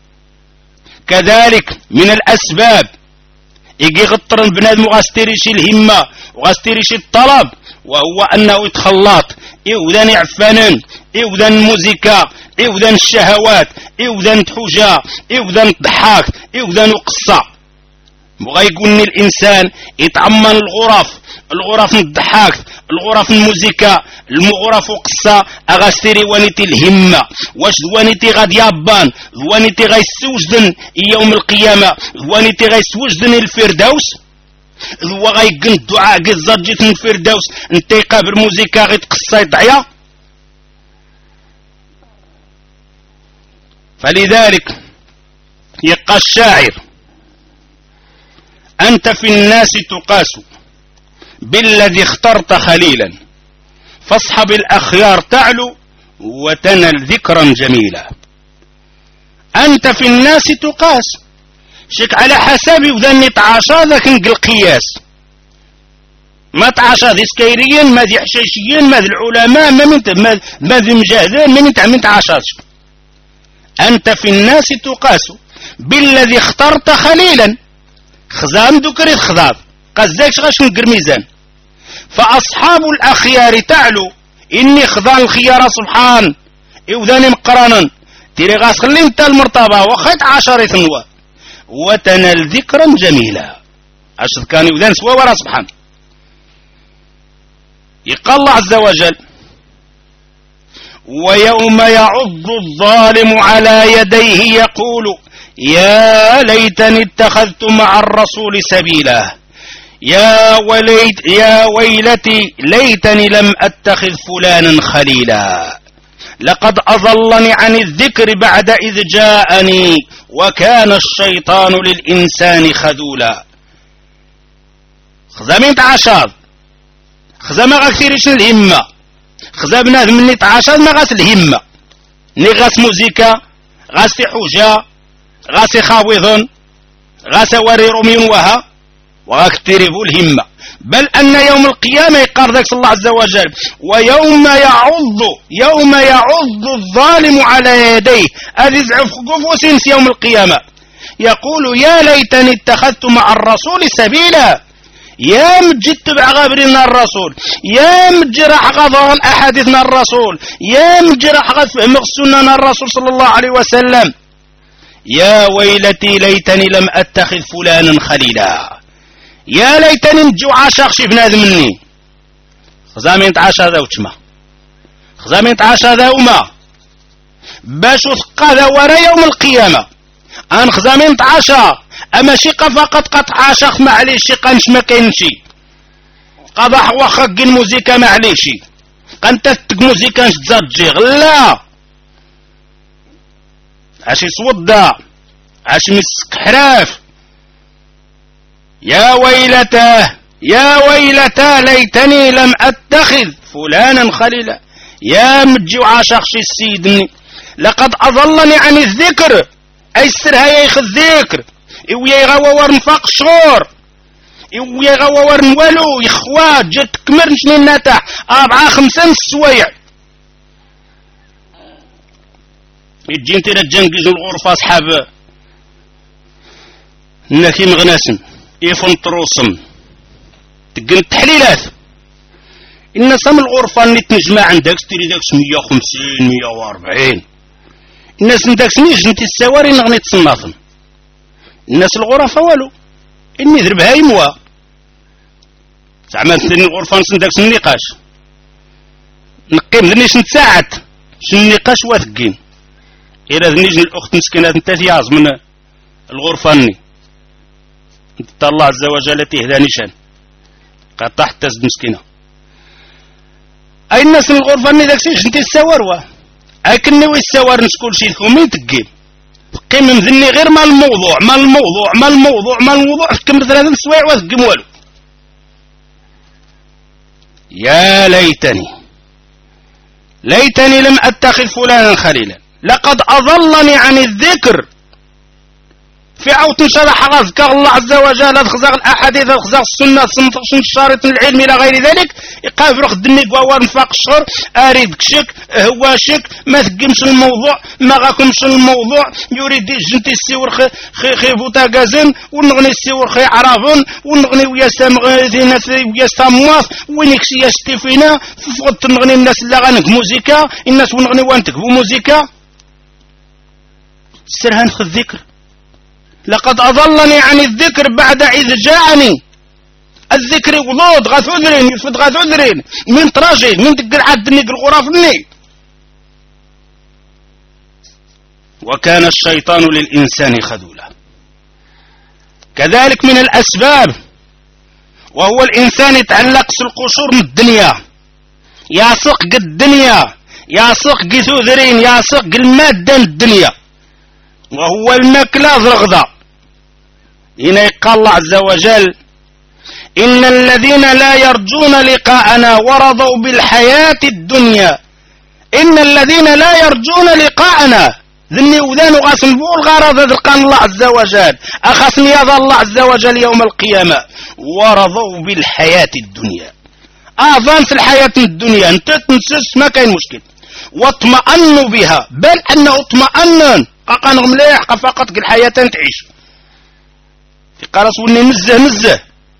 Speaker 1: كذلك من الأسباب يجي غطر بنادم وغاستيريشي الهمة وغاستيريشي الطلب، وهو أنه يتخلط إوذان عفانان إوذان موزيكا إوذان الشهوات إوذان تحوجا إوذان الضحاك إوذان قصة. بغا يقولني الإنسان يتعمن الغرف الضحاك الغرف الموزيكا الغرف قصة أغاستيري وانيتي الهمة. واش وانيتي غاد يابان وانيتي غايسوجدن يوم القيامة وانيتي غايسوجدن الفردوس وغايقن الدعاء قزات جيت من الفردوس انت يقابل موزيكا غيت قصة يضعيا. فلذلك يبقى الشاعر أنت في الناس تقاس بالذي اخترت خليلا، فاصحب الأخيار تعلو وتنل ذكرا جميلا. أنت في الناس تقاس شك على حسابي وذني تعاشى ذاك القياس، ما تعاشى ذي سكيريين ما ذي حشاشيين ما ذي العلماء ما ذي مجاهدين من تعاشاش. أنت في الناس تقاس بالذي اخترت خليلا، خزام دكري خضاب قزاكش غاش نقر ميزان. فأصحاب الأخيار تعلو إني خضان الخيار سبحان إوذاني مقرانا تيري غاس خلي انت المرتبة وخيط عشرة ثنوة وتنال ذكرا جميلا. عشر كان إوذان سوا ورا سبحان. يقال الله عز وجل ويوم يعض الظالم على يديه يقول يا ليتني اتخذت مع الرسول سبيلا، يا ويلتي ليتني لم اتخذ فلانا خليلا، لقد اضلني عن الذكر بعد اذ جاءني وكان الشيطان للانسان خذولا. خزامين تعاشاض خزامة غاكثيريش الهمة خزا بنادم مني تعاشاض ما غاس الهمة ني غاس موزيكا غاس في حوجة غاس خاوض غاس وري رومين وها وغاكتربوا الهمة. بل أن يوم القيامة يقال ذاك الله عز وجل ويوم يعض الظالم على يديه هذه زعف قفوسينس يوم القيامة يقول يا ليتني اتخذت مع الرسول سبيلا، يا مجد تبع غابرنا الرسول، يا مجرح غضان أحاديثنا الرسول، يا مجرح غفهم سنن الرسول صلى الله عليه وسلم. يا ويلتي ليتني لم أتخذ فلانا خليلا، يا ليتني نجو عاشق شي بنادم مني. خزامين تعاشى ذا وتما خزامين تعاشى ذا وما باش وثقى ذا ورا يوم القيامة أن خزامين تعاشى أما شيقة فقط قد عاشق معليش شيقة نش ما كاينشي قضح وخق الموزيكا معليشي قنتتك موزيكا نش تزجيغ لا عشي صودا عشي مسك حراف. يا ويلتا ليتني لم اتخذ فلانا خليلا، يا مجي وعاشق شي السيدني لقد اضلني عن الذكر اي السرها ياخذ الذكر ويا يغور نفاق الشهور ويا يغور نوالو يخوات جات كمر شنو نتاع 4-5 السوايع يجي انت تجنقز الغرفة اصحاب ناكي مغناسن يفنطروسم تقن التحليلات إن سام الغرفة اللي تنجمع عندك ستري داكس 150 140 الناس نداكس نيج انت السواري نغني تصنافن الناس الغرفة والو إني ذرب هاي موا زعما ثني الغرفة نسندك النقاش نقيم ذنيش نتساعد شن النقاش واثقين إلا ذنيش الأخت مسكينة نتاثياز من الغرفة ني انت الله عز وجل تهدى نيشان قد تحت تزد مسكينة أي الناس من الغرفة ني داك سيش انت السوار أكني ويسوار نسكول شي ثومين تقيم قيم مذني غير مال الموضوع كم 3 سوايع واثقم والو. يا ليتني لم أتخذ فلانا خليلا لقد أضلني عن الذكر في عوت شرح أذكر الله عز وجل أذخزغ الأحاديث أذخزغ السنة سنتغشن الشارط العلم إلى غير ذلك يقاف رخ دني قوار نفاق الشهر أريد كشك هو شك ما ثقمش الموضوع ما غاكمش الموضوع يريد جنتي السيور خي بوتاغازن ونغني السيور خي عرافن ونغني ويا سامغينا ويا سامواف وينكش يا ستيفينا فوت نغني الناس اللي غنك موزيكا الناس ونغني وانتك بموزيكا السرهان في الذكر. لقد أضلني عن الذكر بعد إذ جاءني الذكر غضوض غاثوذرين يفد غاثوذرين من تراجي من دقر عاد نيق الغرافني. وكان الشيطان للإنسان خذولا. كذلك من الأسباب وهو الإنسان يتعلق القشور من الدنيا يعصق الدنيا يعصق ثوذرين يعصق المادة الدنيا وهو المكلا الرغضة. هنا يقال الله عز وجل إن الذين لا يرجون لقاءنا ورضوا بالحياة الدنيا إن الذين لا يرجون لقاءنا ذني وذان غاسم بول غرض ذلقان الله عز وجل أخصني هذا الله عز وجل يوم القيامة ورضوا بالحياة الدنيا أظن في الحياة الدنيا أنت تنسس ما كاين مشكل واطمأنوا بها بل أنه اطمأنن قاقان مليح فقط الحياة تعيش قال رسولني نزه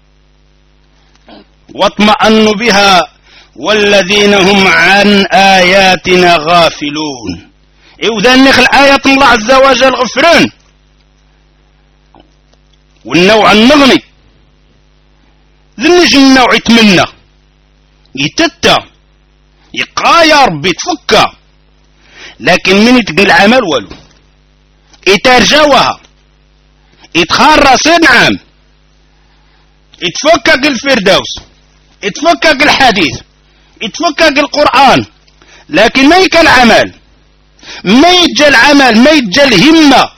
Speaker 1: واطمأنوا بها والذين هم عن آياتنا غافلون. إذا نخل آيات الله عز وجل غفران والنوع النغني ذنج النوع يتمنى يتتى يقرا يا ربي تفكى لكن من يتقن العمل والو يترجوها يتخرص نعم يتفكك الفردوس يتفكك الحديث يتفكك القرآن لكن ما يكن العمل ما يتجى العمل ما يتجى الهمة.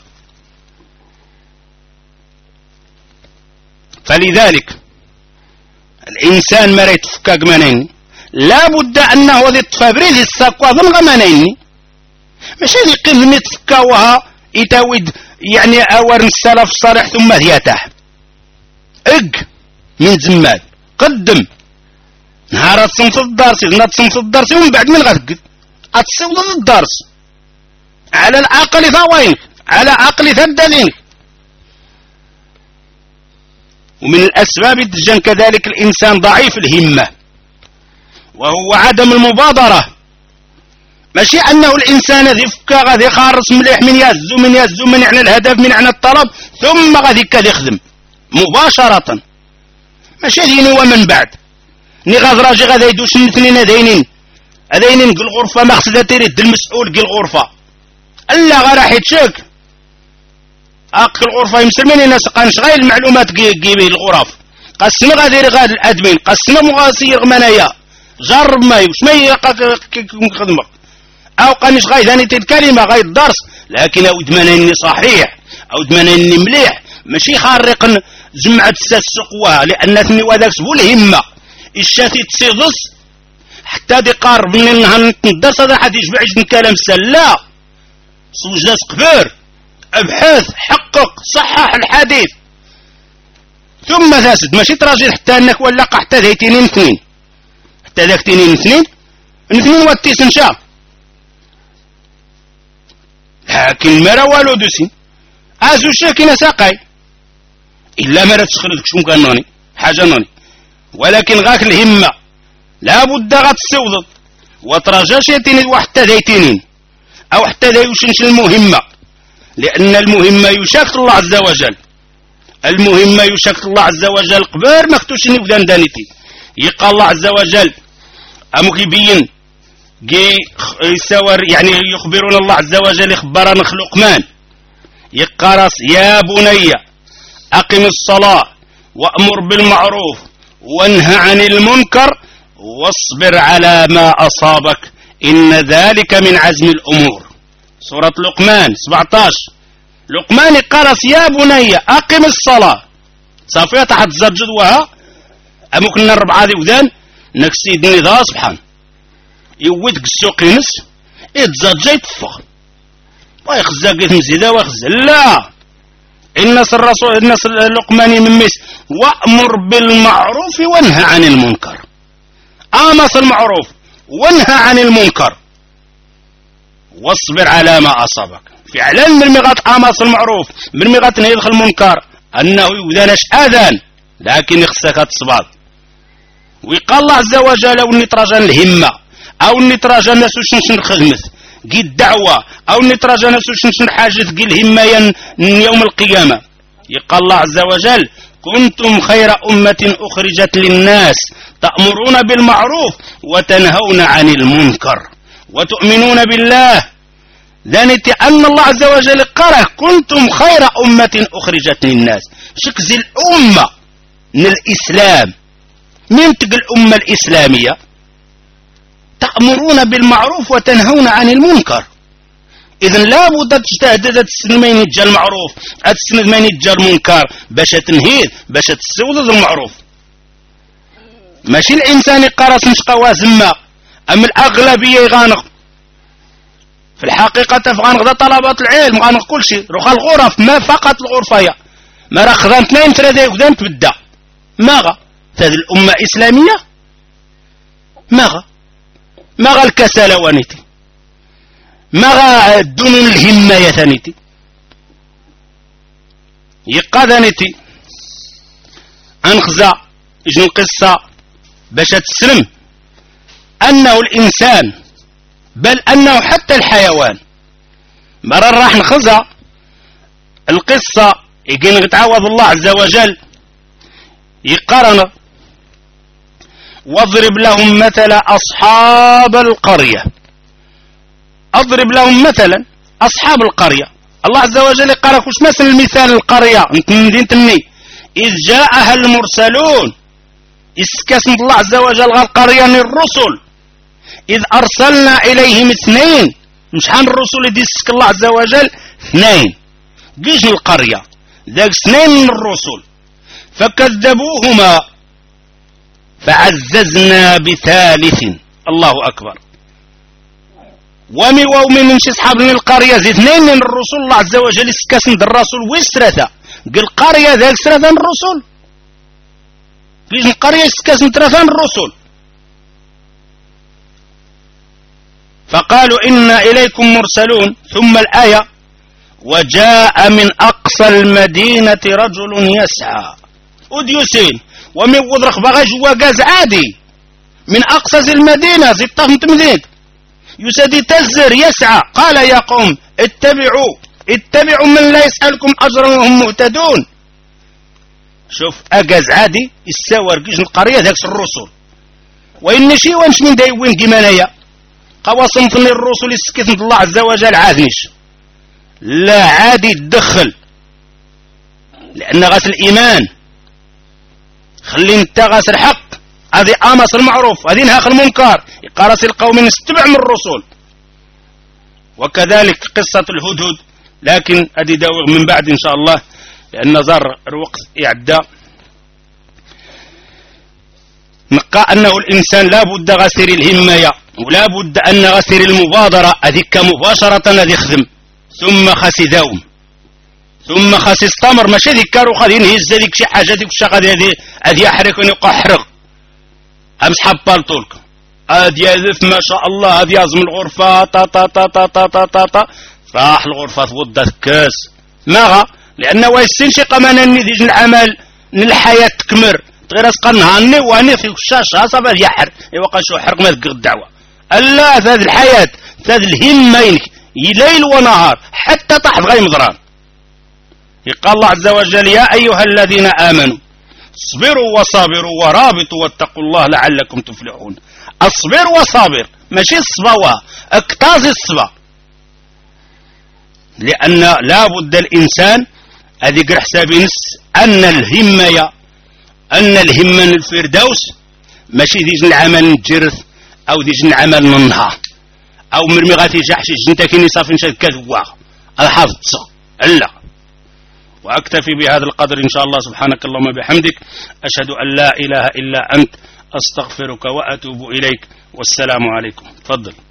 Speaker 1: فلذلك الإنسان ما يتفكك منين لا بد أنه ذي التفابريز الساقوة ذن غمانين مش هذه قذن يتفكاوها يتاود يعني أور السلف الصالح ثم ذياته من زمان قدم نهار تصنف الدرس تصنف الدرس ومن بعد من غتقد أتصوض الدرس على العقل ثوينك على عقل ثدلينك. ومن الأسباب التجان كذلك الإنسان ضعيف الهمة وهو عدم المبادرة ماشي أنه الإنسان ذي فكا غادي خارص مليح من يهزو من يعني الهدف من يعني الطلب ثم غادي كذا يخدم مباشرة ماشي ديني ومن بعد ني غاد راجي غادي يدوش الاثنين هذينين قل غرفة مقصدة تريد المسؤول قل غرفة ألا غا راح يتشك أقل الغرفة يمسلمين الناس قانش غير المعلومات قيبه الغرف قسم غادي غاد الأدمين قسم مغاسير غمانايا جرب ما يوش ما يخدمك أو قانش غاي ثاني الكلمة غاي الدرس لكن أود مناني صحيح أود مناني مليح ماشي خارق جمعة السقوة لأن ثني وذاك سبو الهمة الشاتي تصيغص حتى دي قارب من النهار ندرس هذا حد يشبع جن كلام سلا صوج ناس كبير ابحث حقق صحح الحديث ثم ثاسد ماشي تراجل حتى انك ولا حتى ذيتينين اثنين حتى ذاك تينين اثنين والتيس انشاء لكن مرا والو دوسين ازو شاكينا ساقاي الا مرا تخرج شو كان نوني حاجه نوني ولكن غاك الهمه لابد غتسوض وتراجاش يتيني وحتى ذيتينين او حتى ذا يوشنش المهمه لأن المهمة يشاكت الله عز وجل المهمة يشاكت الله عز وجل قبر مكتوشني بدان دانيتي يقال الله عز وجل أمو كيبين يساور يعني يخبرون الله عز وجل إخبارا لقمان يقرص يا بني أقم الصلاة وأمر بالمعروف وانهى عن المنكر واصبر على ما أصابك إن ذلك من عزم الأمور. سورة لقمان 17. لقمان يقرص يا بني أقم الصلاة صافية تحت زرجد وها أمو كنا الربعة ذي وذان نكسيدني ذا سبحان يودك السوق ينس يتزرجا يتفخ ويخزا قيث مزيدا ويخزا لا الناس الرسول الناس لقماني من ميس وأمر بالمعروف وانهى عن المنكر. آمص المعروف وانهى عن المنكر واصبر على ما أصابك. فعلا من مغات آمص المعروف من مغات نهي المنكر أنه يودانش آذان لكن يخسك تصباد. ويقال الله عز وجل أو نتراجع الهمة أو نتراجع الناس وشنشن الخدمة قي الدعوة أو نتراجع الناس وشنشن حاجة قي الهمة يوم القيامة. يقال الله عز وجل كنتم خير أمة أخرجت للناس تأمرون بالمعروف وتنهون عن المنكر وتؤمنون بالله. ذلك أن الله عز وجل قال كنتم خير أمة أخرجت للناس. شكز الأمة من الإسلام من تقل الأمة الإسلامية تأمرون بالمعروف وتنهون عن المنكر. إذن لا بد تجتهد تسنمين يتجا المعروف تسنمين يتجا المنكر باش تنهيه باش تسود المعروف. ماشي الإنسان يقرص نشقى زما أما الأغلبية يغانق. في الحقيقة تفغانق ذا طلبات العلم غانق كل شيء رخى الغرف ما فقط الغرفية ما راه خذان 2 3 يخذان تبدا ماغا هذه الأمة إسلامية ماغا الكسالة وانيتي ماغا دون الهمة يا ثانيتي يقادنيتي أنخزا يجن قصة باش تسلم أنه الإنسان بل أنه حتى الحيوان مرة راح نخزا القصة يجين يتعوض الله عز وجل يقارن واضرب لهم مثل أصحاب القرية. أضرب لهم مثلا أصحاب القرية. الله عز وجل يقارن وش مثل المثال القرية مدينة إذ جاءها المرسلون اسكسم الله عز وجل القرية من الرسل إذ أرسلنا إليهم 2 مشحال الرسل يدي يسك الله عز وجل 2 جيش القرية ذاك 2 من الرسل فكذبوهما فعززنا بثالث. الله أكبر. ومن شي صحاب من القرية زي 2 من الرسل الله عز وجل يسكسم الرسول ويسرثا قال القرية ذاك 3 من الرسل جيش القرية يسكسم 3 من الرسل فقالوا إنا إليكم مرسلون. ثم الآية وجاء من أقصى المدينة رجل يسعى أديوسين ومن وضرخ بغاش وقاز عادي من أقصى المدينة زي الطاف متمدين يسدي تزر يسعى قال يا قوم اتبعوا من لا يسألكم أجرا وهم مهتدون. شوف أقاز عادي يساور جيش القرية ذاك الرسل وإن شي وانش من داي وين ديمانيا قواصم في الرسل يسكت الله عز وجل عادنيش لا عادي تدخل لأن غاس الإيمان خلي انت غاس الحق هذه آمس المعروف هذه نهاق المنكر يقارس القوم نستبع من الرسل. وكذلك قصة الهدهد لكن هذه داوغ من بعد إن شاء الله لأن زار الوقت يعدى. نقى أنه الإنسان لا بد غسر الهمة ولا بد أن غسر المبادرة هذيك مباشرة هذه يخدم ثم خاس يداوم ثم خاس يستمر ماشي ذيك كارو غادي ينهز ذيك شي حاجة ذيك الشغل هذه يحرق ونبقى حرق أمسحب بالطولك هذه يذف ما شاء الله هذه يازم الغرفة تا تا تا تا تا تا تا تا راح الغرفة توضت كاس ماغا لأنه ويسين شي قمانا نديج العمل الحياة تكمر غير اسقى نهارني واني في الشاشة صافي يحر يوقع شو حرق ما ذكر الدعوة ألا في هذه الحياة في هذه الهمة ليل ونهار حتى تحت غير مضران. يقال الله عز وجل يا أيها الذين آمنوا اصبروا وصابروا ورابطوا واتقوا الله لعلكم تفلحون. اصبر وصابر ماشي الصبا اكتازي الصبا، لأن لا بد الإنسان هذيك حسابي نس أن الهمة الفردوس ماشي ديج العمل الجرث أو ديج العمل النهار أو مرمي غاتي جحشي جنتا كيني صافي نشاد كذوا الحافظ لا. وأكتفي بهذا القدر إن شاء الله. سبحانك اللهم بحمدك أشهد أن لا إله إلا أنت أستغفرك وأتوب إليك. والسلام عليكم. تفضل.